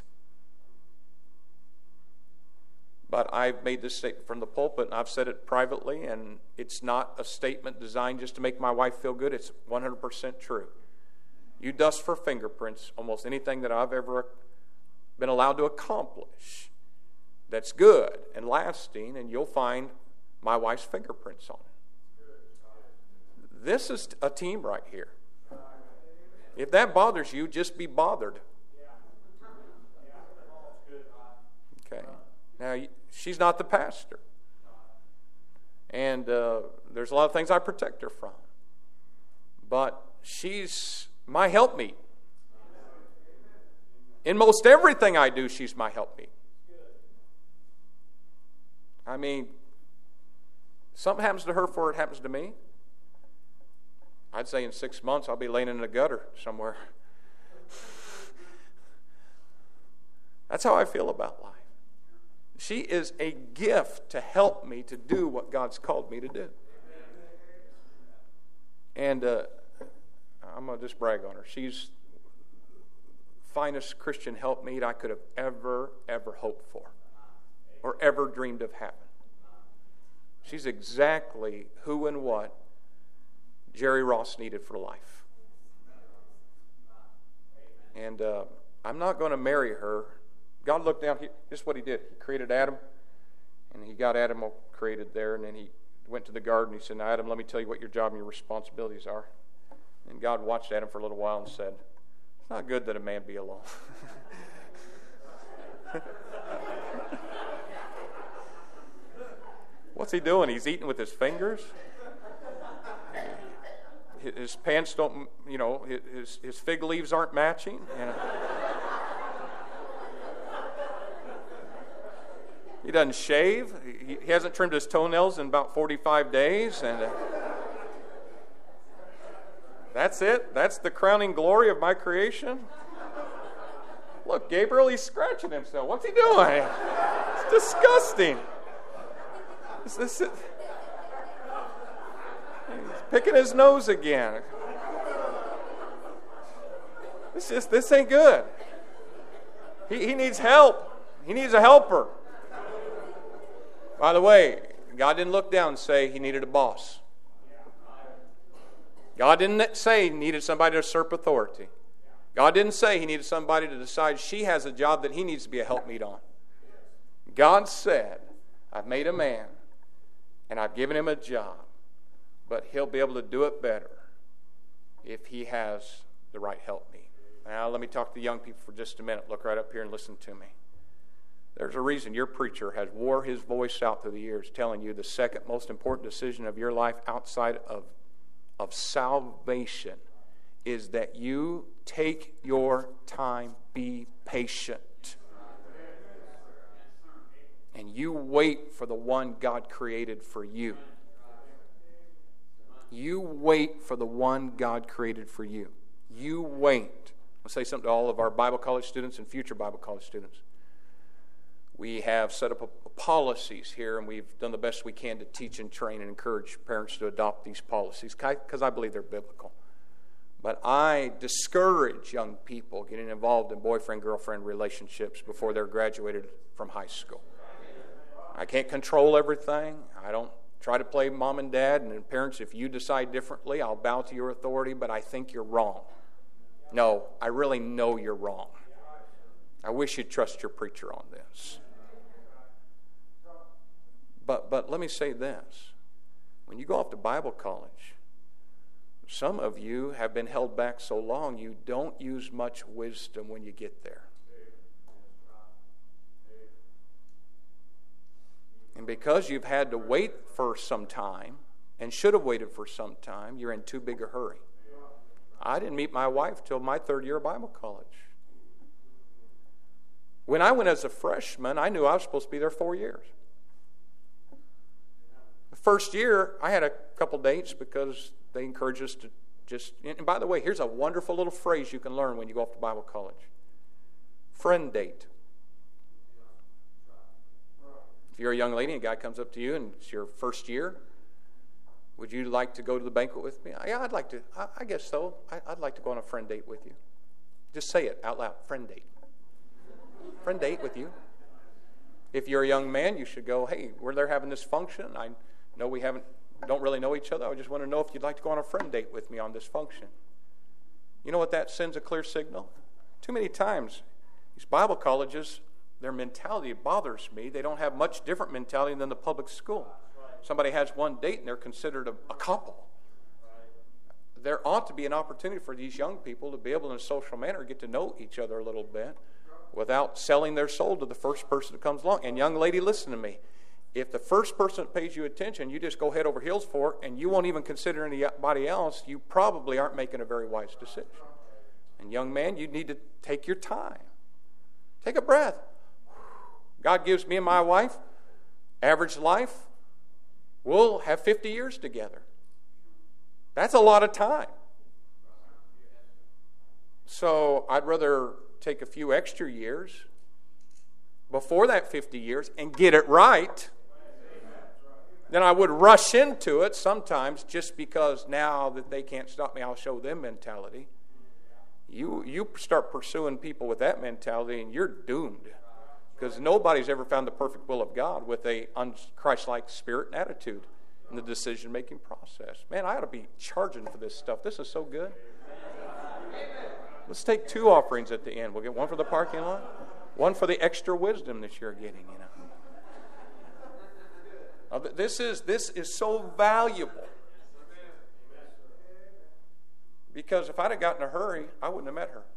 But I've made this statement from the pulpit, and I've said it privately, and it's not a statement designed just to make my wife feel good. It's one hundred percent true. You dust for fingerprints almost anything that I've ever been allowed to accomplish that's good and lasting, and you'll find my wife's fingerprints on it. This is a team right here. If that bothers you, just be bothered. Okay. Now, she's not the pastor. And uh, there's a lot of things I protect her from. But she's my helpmeet. In most everything I do, she's my helpmeet. I mean, something happens to her before it happens to me. I'd say in six months I'll be laying in a gutter somewhere. That's how I feel about life. She is a gift to help me to do what God's called me to do. And uh, I'm going to just brag on her. She's the finest Christian helpmeet I could have ever, ever hoped for or ever dreamed of having. She's exactly who and what Jerry Ross needed for life. And uh, I'm not going to marry her. God looked down. He, this is what he did. He created Adam, and he got Adam all created there, and then he went to the garden. He said, now, Adam, let me tell you what your job and your responsibilities are. And God watched Adam for a little while and said, it's not good that a man be alone. What's he doing? He's eating with his fingers? His pants don't, you know, his, his fig leaves aren't matching. You know? He doesn't shave. He, he hasn't trimmed his toenails in about forty-five days. And uh, that's it? That's the crowning glory of my creation? Look, Gabriel, he's scratching himself. What's he doing? It's disgusting. Is this it? He's picking his nose again. This just this ain't good. He, he needs help. He needs a helper. By the way, God didn't look down and say he needed a boss. God didn't say he needed somebody to usurp authority. God didn't say he needed somebody to decide she has a job that he needs to be a helpmeet on. God said, I've made a man and I've given him a job, but he'll be able to do it better if he has the right helpmeet. Now, let me talk to the young people for just a minute. Look right up here and listen to me. There's a reason your preacher has wore his voice out through the years telling you the second most important decision of your life outside of, of salvation is that you take your time, be patient. And you wait for the one God created for you. You wait for the one God created for you. You wait. I'll say something to all of our Bible college students and future Bible college students. We have set up policies here, and we've done the best we can to teach and train and encourage parents to adopt these policies because I believe they're biblical. But I discourage young people getting involved in boyfriend-girlfriend relationships before they're graduated from high school. I can't control everything. I don't try to play mom and dad. And parents, if you decide differently, I'll bow to your authority, but I think you're wrong. No, I really know you're wrong. I wish you'd trust your preacher on this. But but let me say this. When you go off to Bible college, some of you have been held back so long you don't use much wisdom when you get there. And because you've had to wait for some time and should have waited for some time, you're in too big a hurry. I didn't meet my wife till my third year of Bible college. When I went as a freshman, I knew I was supposed to be there four years. The first year, I had a couple dates because they encouraged us to just... And by the way, here's a wonderful little phrase you can learn when you go off to Bible college. Friend date. If you're a young lady and a guy comes up to you and it's your first year, Would you like to go to the banquet with me? Yeah, I'd like to. I, I guess so. I, I'd like to go on a friend date with you. Just say it out loud. Friend date. Friend date with you. If you're a young man, you should go, hey, we're there having this function. I know we haven't, don't really know each other. I just want to know if you'd like to go on a friend date with me on this function. You know what that sends a clear signal? Too many times, these Bible colleges, their mentality bothers me. They don't have much different mentality than the public school. Somebody has one date and they're considered a, a couple. There ought to be an opportunity for these young people to be able in a social manner get to know each other a little bit without selling their soul to the first person that comes along. And young lady, listen to me. If the first person that pays you attention, you just go head over heels for it, and you won't even consider anybody else, you probably aren't making a very wise decision. And young man, you need to take your time. Take a breath. God gives me and my wife average life. We'll have fifty years together. That's a lot of time. So I'd rather take a few extra years before that fifty years and get it right than I would rush into it sometimes just because now that they can't stop me, I'll show them mentality. You, you start pursuing people with that mentality and you're doomed. Because nobody's ever found the perfect will of God with a un-Christ-like spirit and attitude in the decision-making process. Man, I ought to be charging for this stuff. This is so good. Let's take two offerings at the end. We'll get one for the parking lot, one for the extra wisdom that you're getting. You know, now, this is this is so valuable. Because if I'd have gotten in a hurry, I wouldn't have met her.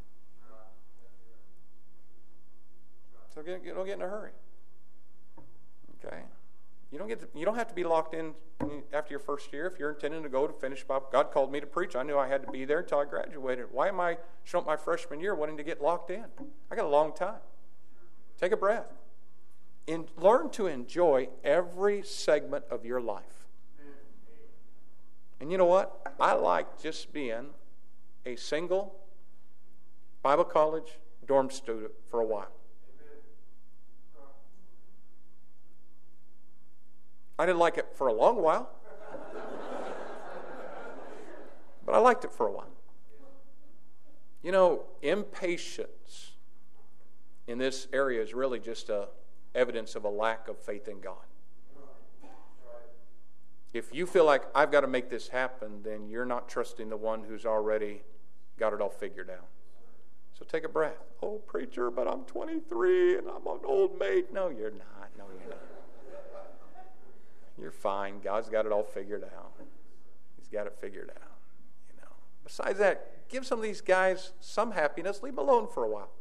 So get, don't get in a hurry. Okay? You don't get to, you don't have to be locked in after your first year if you're intending to go to finish Bible. God called me to preach. I knew I had to be there until I graduated. Why am I showing up my freshman year wanting to get locked in? I got a long time. Take a breath. And learn to enjoy every segment of your life. And you know what? I like just being a single Bible college dorm student for a while. I didn't like it for a long while, but I liked it for a while. You know, impatience in this area is really just a evidence of a lack of faith in God. If you feel like I've got to make this happen, then you're not trusting the one who's already got it all figured out. So take a breath. Oh, preacher, but I'm twenty-three and I'm an old maid. No, you're not. No, you're not. You're fine. God's got it all figured out. He's got it figured out. You know. Besides that, give some of these guys some happiness. Leave them alone for a while.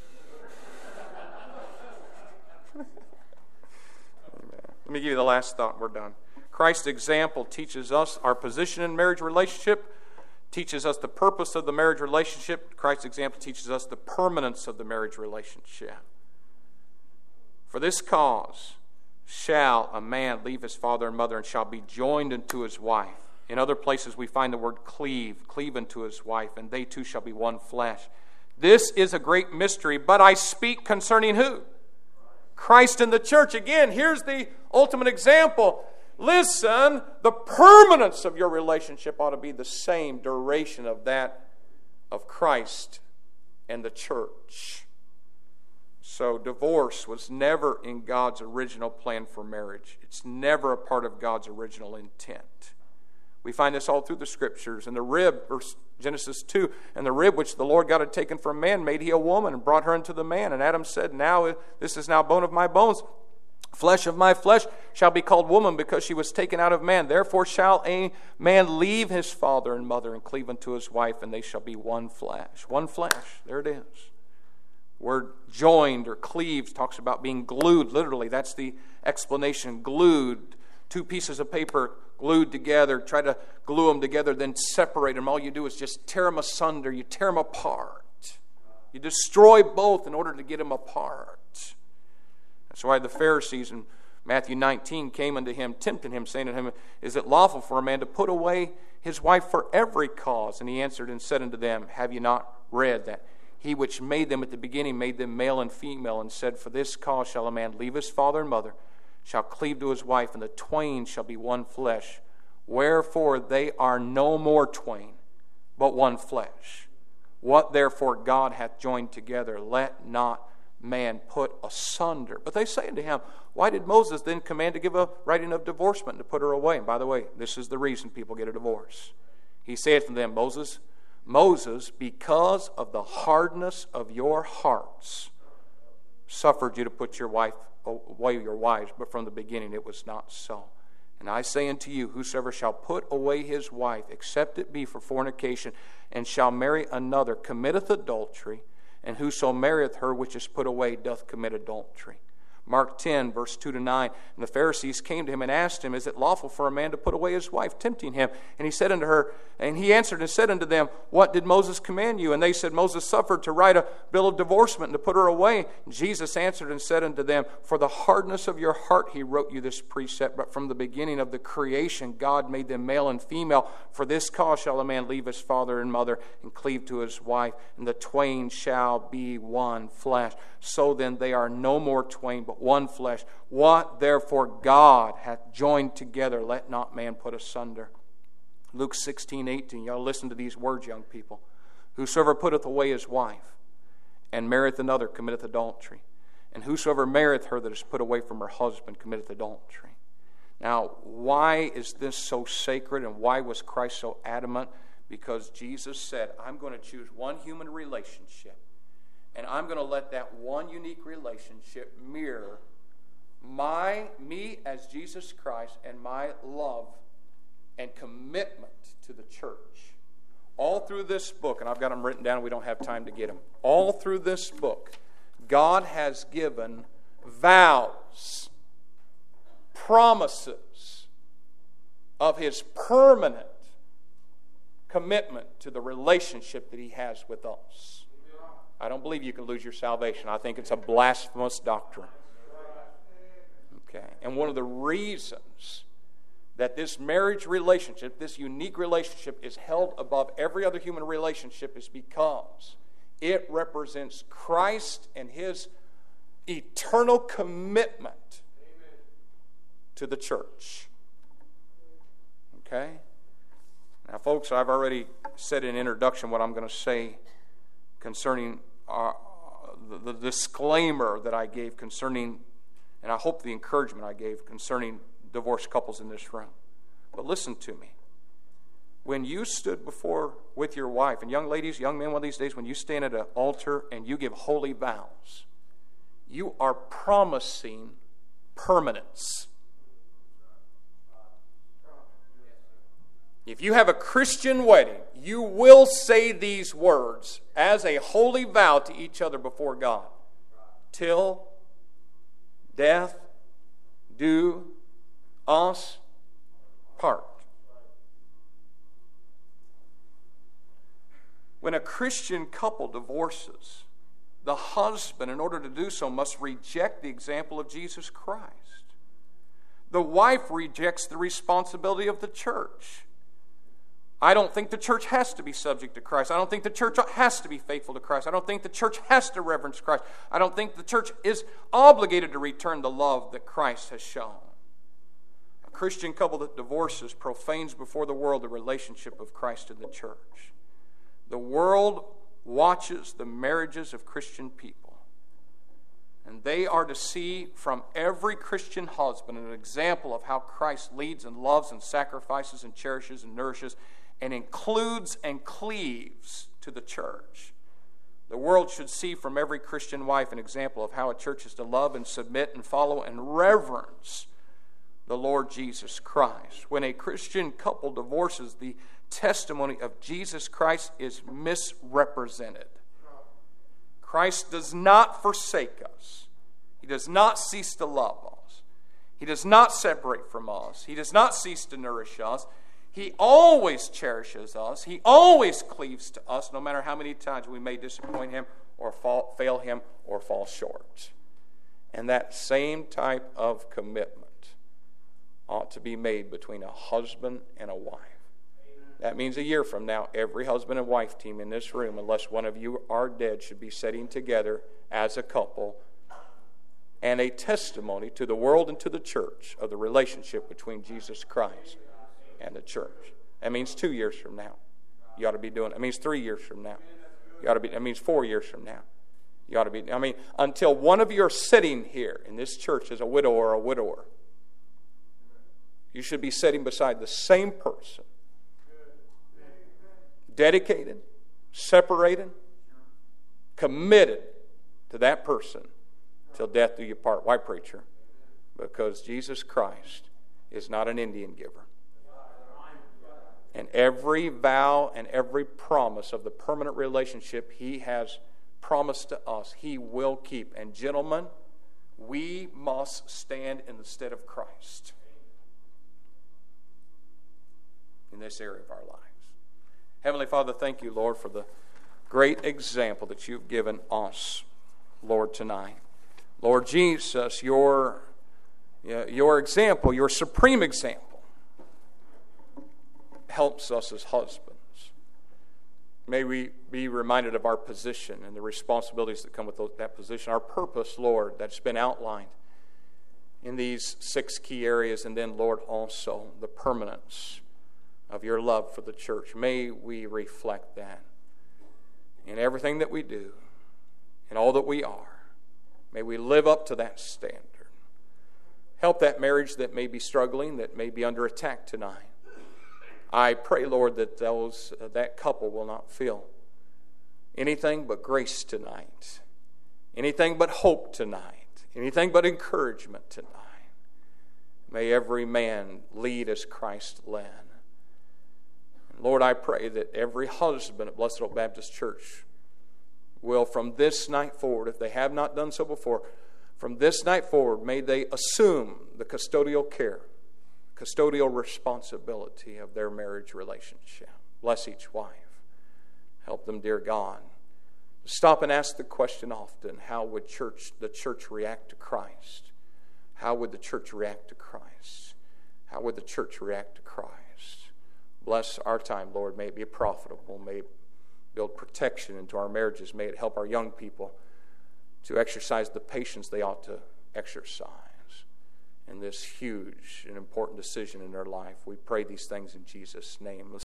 Let me give you the last thought. We're done. Christ's example teaches us our position in marriage relationship, teaches us the purpose of the marriage relationship. Christ's example teaches us the permanence of the marriage relationship. For this cause shall a man leave his father and mother and shall be joined unto his wife. In other places we find the word cleave, cleave unto his wife, and they two shall be one flesh. This is a great mystery, but I speak concerning who? Christ and the church. Again, here's the ultimate example. Listen, the permanence of your relationship ought to be the same duration of that of Christ and the church. So divorce was never in God's original plan for marriage. It's never a part of God's original intent. We find this all through the Scriptures. In the rib, verse Genesis two, and the rib which the Lord God had taken from man made he a woman and brought her unto the man. And Adam said, now this is now bone of my bones, flesh of my flesh, shall be called woman, because she was taken out of man. Therefore shall a man leave his father and mother and cleave unto his wife, and they shall be one flesh. One flesh. There it is. The word joined or cleaved talks about being glued. Literally, that's the explanation. Glued. Two pieces of paper glued together. Try to glue them together, then separate them. All you do is just tear them asunder. You tear them apart. You destroy both in order to get them apart. That's why the Pharisees in Matthew nineteen came unto him, tempting him, saying to him, is it lawful for a man to put away his wife for every cause? And he answered and said unto them, have you not read that he which made them at the beginning made them male and female, and said, for this cause shall a man leave his father and mother, shall cleave to his wife, and the twain shall be one flesh. Wherefore they are no more twain, but one flesh. What therefore God hath joined together, let not man put asunder. But they say unto him, why did Moses then command to give a writing of divorcement and to put her away? And by the way, this is the reason people get a divorce. He saith to them, Moses, Moses, because of the hardness of your hearts, suffered you to put your wife away your wives, but from the beginning it was not so. And I say unto you, whosoever shall put away his wife, except it be for fornication, and shall marry another, committeth adultery, and whoso marrieth her which is put away doth commit adultery. Mark ten, verse two to nine, and the Pharisees came to him and asked him, is it lawful for a man to put away his wife, tempting him? And he said unto her, and he answered and said unto them, what did Moses command you? And they said, Moses suffered to write a bill of divorcement and to put her away. And Jesus answered and said unto them, for the hardness of your heart he wrote you this precept, but from the beginning of the creation God made them male and female. For this cause shall a man leave his father and mother and cleave to his wife, and the twain shall be one flesh. So then they are no more twain, but one flesh. What therefore God hath joined together, let not man put asunder. Luke sixteen, eighteen. Y'all listen to these words, young people. Whosoever putteth away his wife, and marrieth another, committeth adultery. And whosoever marrieth her that is put away from her husband, committeth adultery. Now, why is this so sacred, and why was Christ so adamant? Because Jesus said, I'm going to choose one human relationship, and I'm going to let that one unique relationship mirror my me as Jesus Christ and my love and commitment to the church. All through this book, and I've got them written down, we don't have time to get them. All through this book, God has given vows, promises of His permanent commitment to the relationship that He has with us. I don't believe you can lose your salvation. I think it's a blasphemous doctrine. Okay, and one of the reasons that this marriage relationship, this unique relationship, is held above every other human relationship is because it represents Christ and His eternal commitment to the church. Okay? Now, folks, I've already said in introduction what I'm going to say concerning uh, the, the disclaimer that I gave concerning, and I hope the encouragement I gave concerning divorced couples in this room. But listen to me. When you stood before with your wife, and young ladies, young men, one of these days, when you stand at an altar and you give holy vows, you are promising permanence. If you have a Christian wedding, you will say these words as a holy vow to each other before God. Till death do us part. When a Christian couple divorces, the husband, in order to do so, must reject the example of Jesus Christ. The wife rejects the responsibility of the church. I don't think the church has to be subject to Christ. I don't think the church has to be faithful to Christ. I don't think the church has to reverence Christ. I don't think the church is obligated to return the love that Christ has shown. A Christian couple that divorces profanes before the world the relationship of Christ and the church. The world watches the marriages of Christian people, and they are to see from every Christian husband an example of how Christ leads and loves and sacrifices and cherishes and nourishes and includes and cleaves to the church. The world should see from every Christian wife an example of how a church is to love and submit and follow and reverence the Lord Jesus Christ. When a Christian couple divorces, the testimony of Jesus Christ is misrepresented. Christ does not forsake us. He does not cease to love us. He does not separate from us. He does not cease to nourish us. He always cherishes us. He always cleaves to us, no matter how many times we may disappoint Him or fall, fail Him or fall short. And that same type of commitment ought to be made between a husband and a wife. That means a year from now, every husband and wife team in this room, unless one of you are dead, should be sitting together as a couple and a testimony to the world and to the church of the relationship between Jesus Christ and the church. That means two years from now. You ought to be doing it. It means three years from now. You ought to be. It means four years from now. You ought to be. I mean, until one of you are sitting here in this church as a widow or a widower, you should be sitting beside the same person, dedicated, separated, committed to that person till death do you part. Why, preacher? Because Jesus Christ is not an Indian giver. And every vow and every promise of the permanent relationship He has promised to us, He will keep. And gentlemen, we must stand in the stead of Christ in this area of our lives. Heavenly Father, thank you, Lord, for the great example that you've given us, Lord, tonight. Lord Jesus, your, your example, your supreme example, helps us as husbands. May we be reminded of our position and the responsibilities that come with that position. Our purpose, Lord, that's been outlined in these six key areas. And then, Lord, also the permanence of your love for the church. May we reflect that in everything that we do, in all that we are. May we live up to that standard. Help that marriage that may be struggling, that may be under attack tonight. I pray, Lord, that those uh, that couple will not feel anything but grace tonight, anything but hope tonight, anything but encouragement tonight. May every man lead as Christ led. And Lord, I pray that every husband at Blessed Hope Baptist Church will, from this night forward, if they have not done so before, from this night forward, may they assume the custodial care, custodial responsibility of their marriage relationship. Bless each wife. Help them, dear God. Stop and ask the question often, how would church the church react to Christ? How would the church react to Christ? How would the church react to Christ? Bless our time, Lord. May it be profitable. May it build protection into our marriages. May it help our young people to exercise the patience they ought to exercise in this huge and important decision in their life. We pray these things in Jesus' name.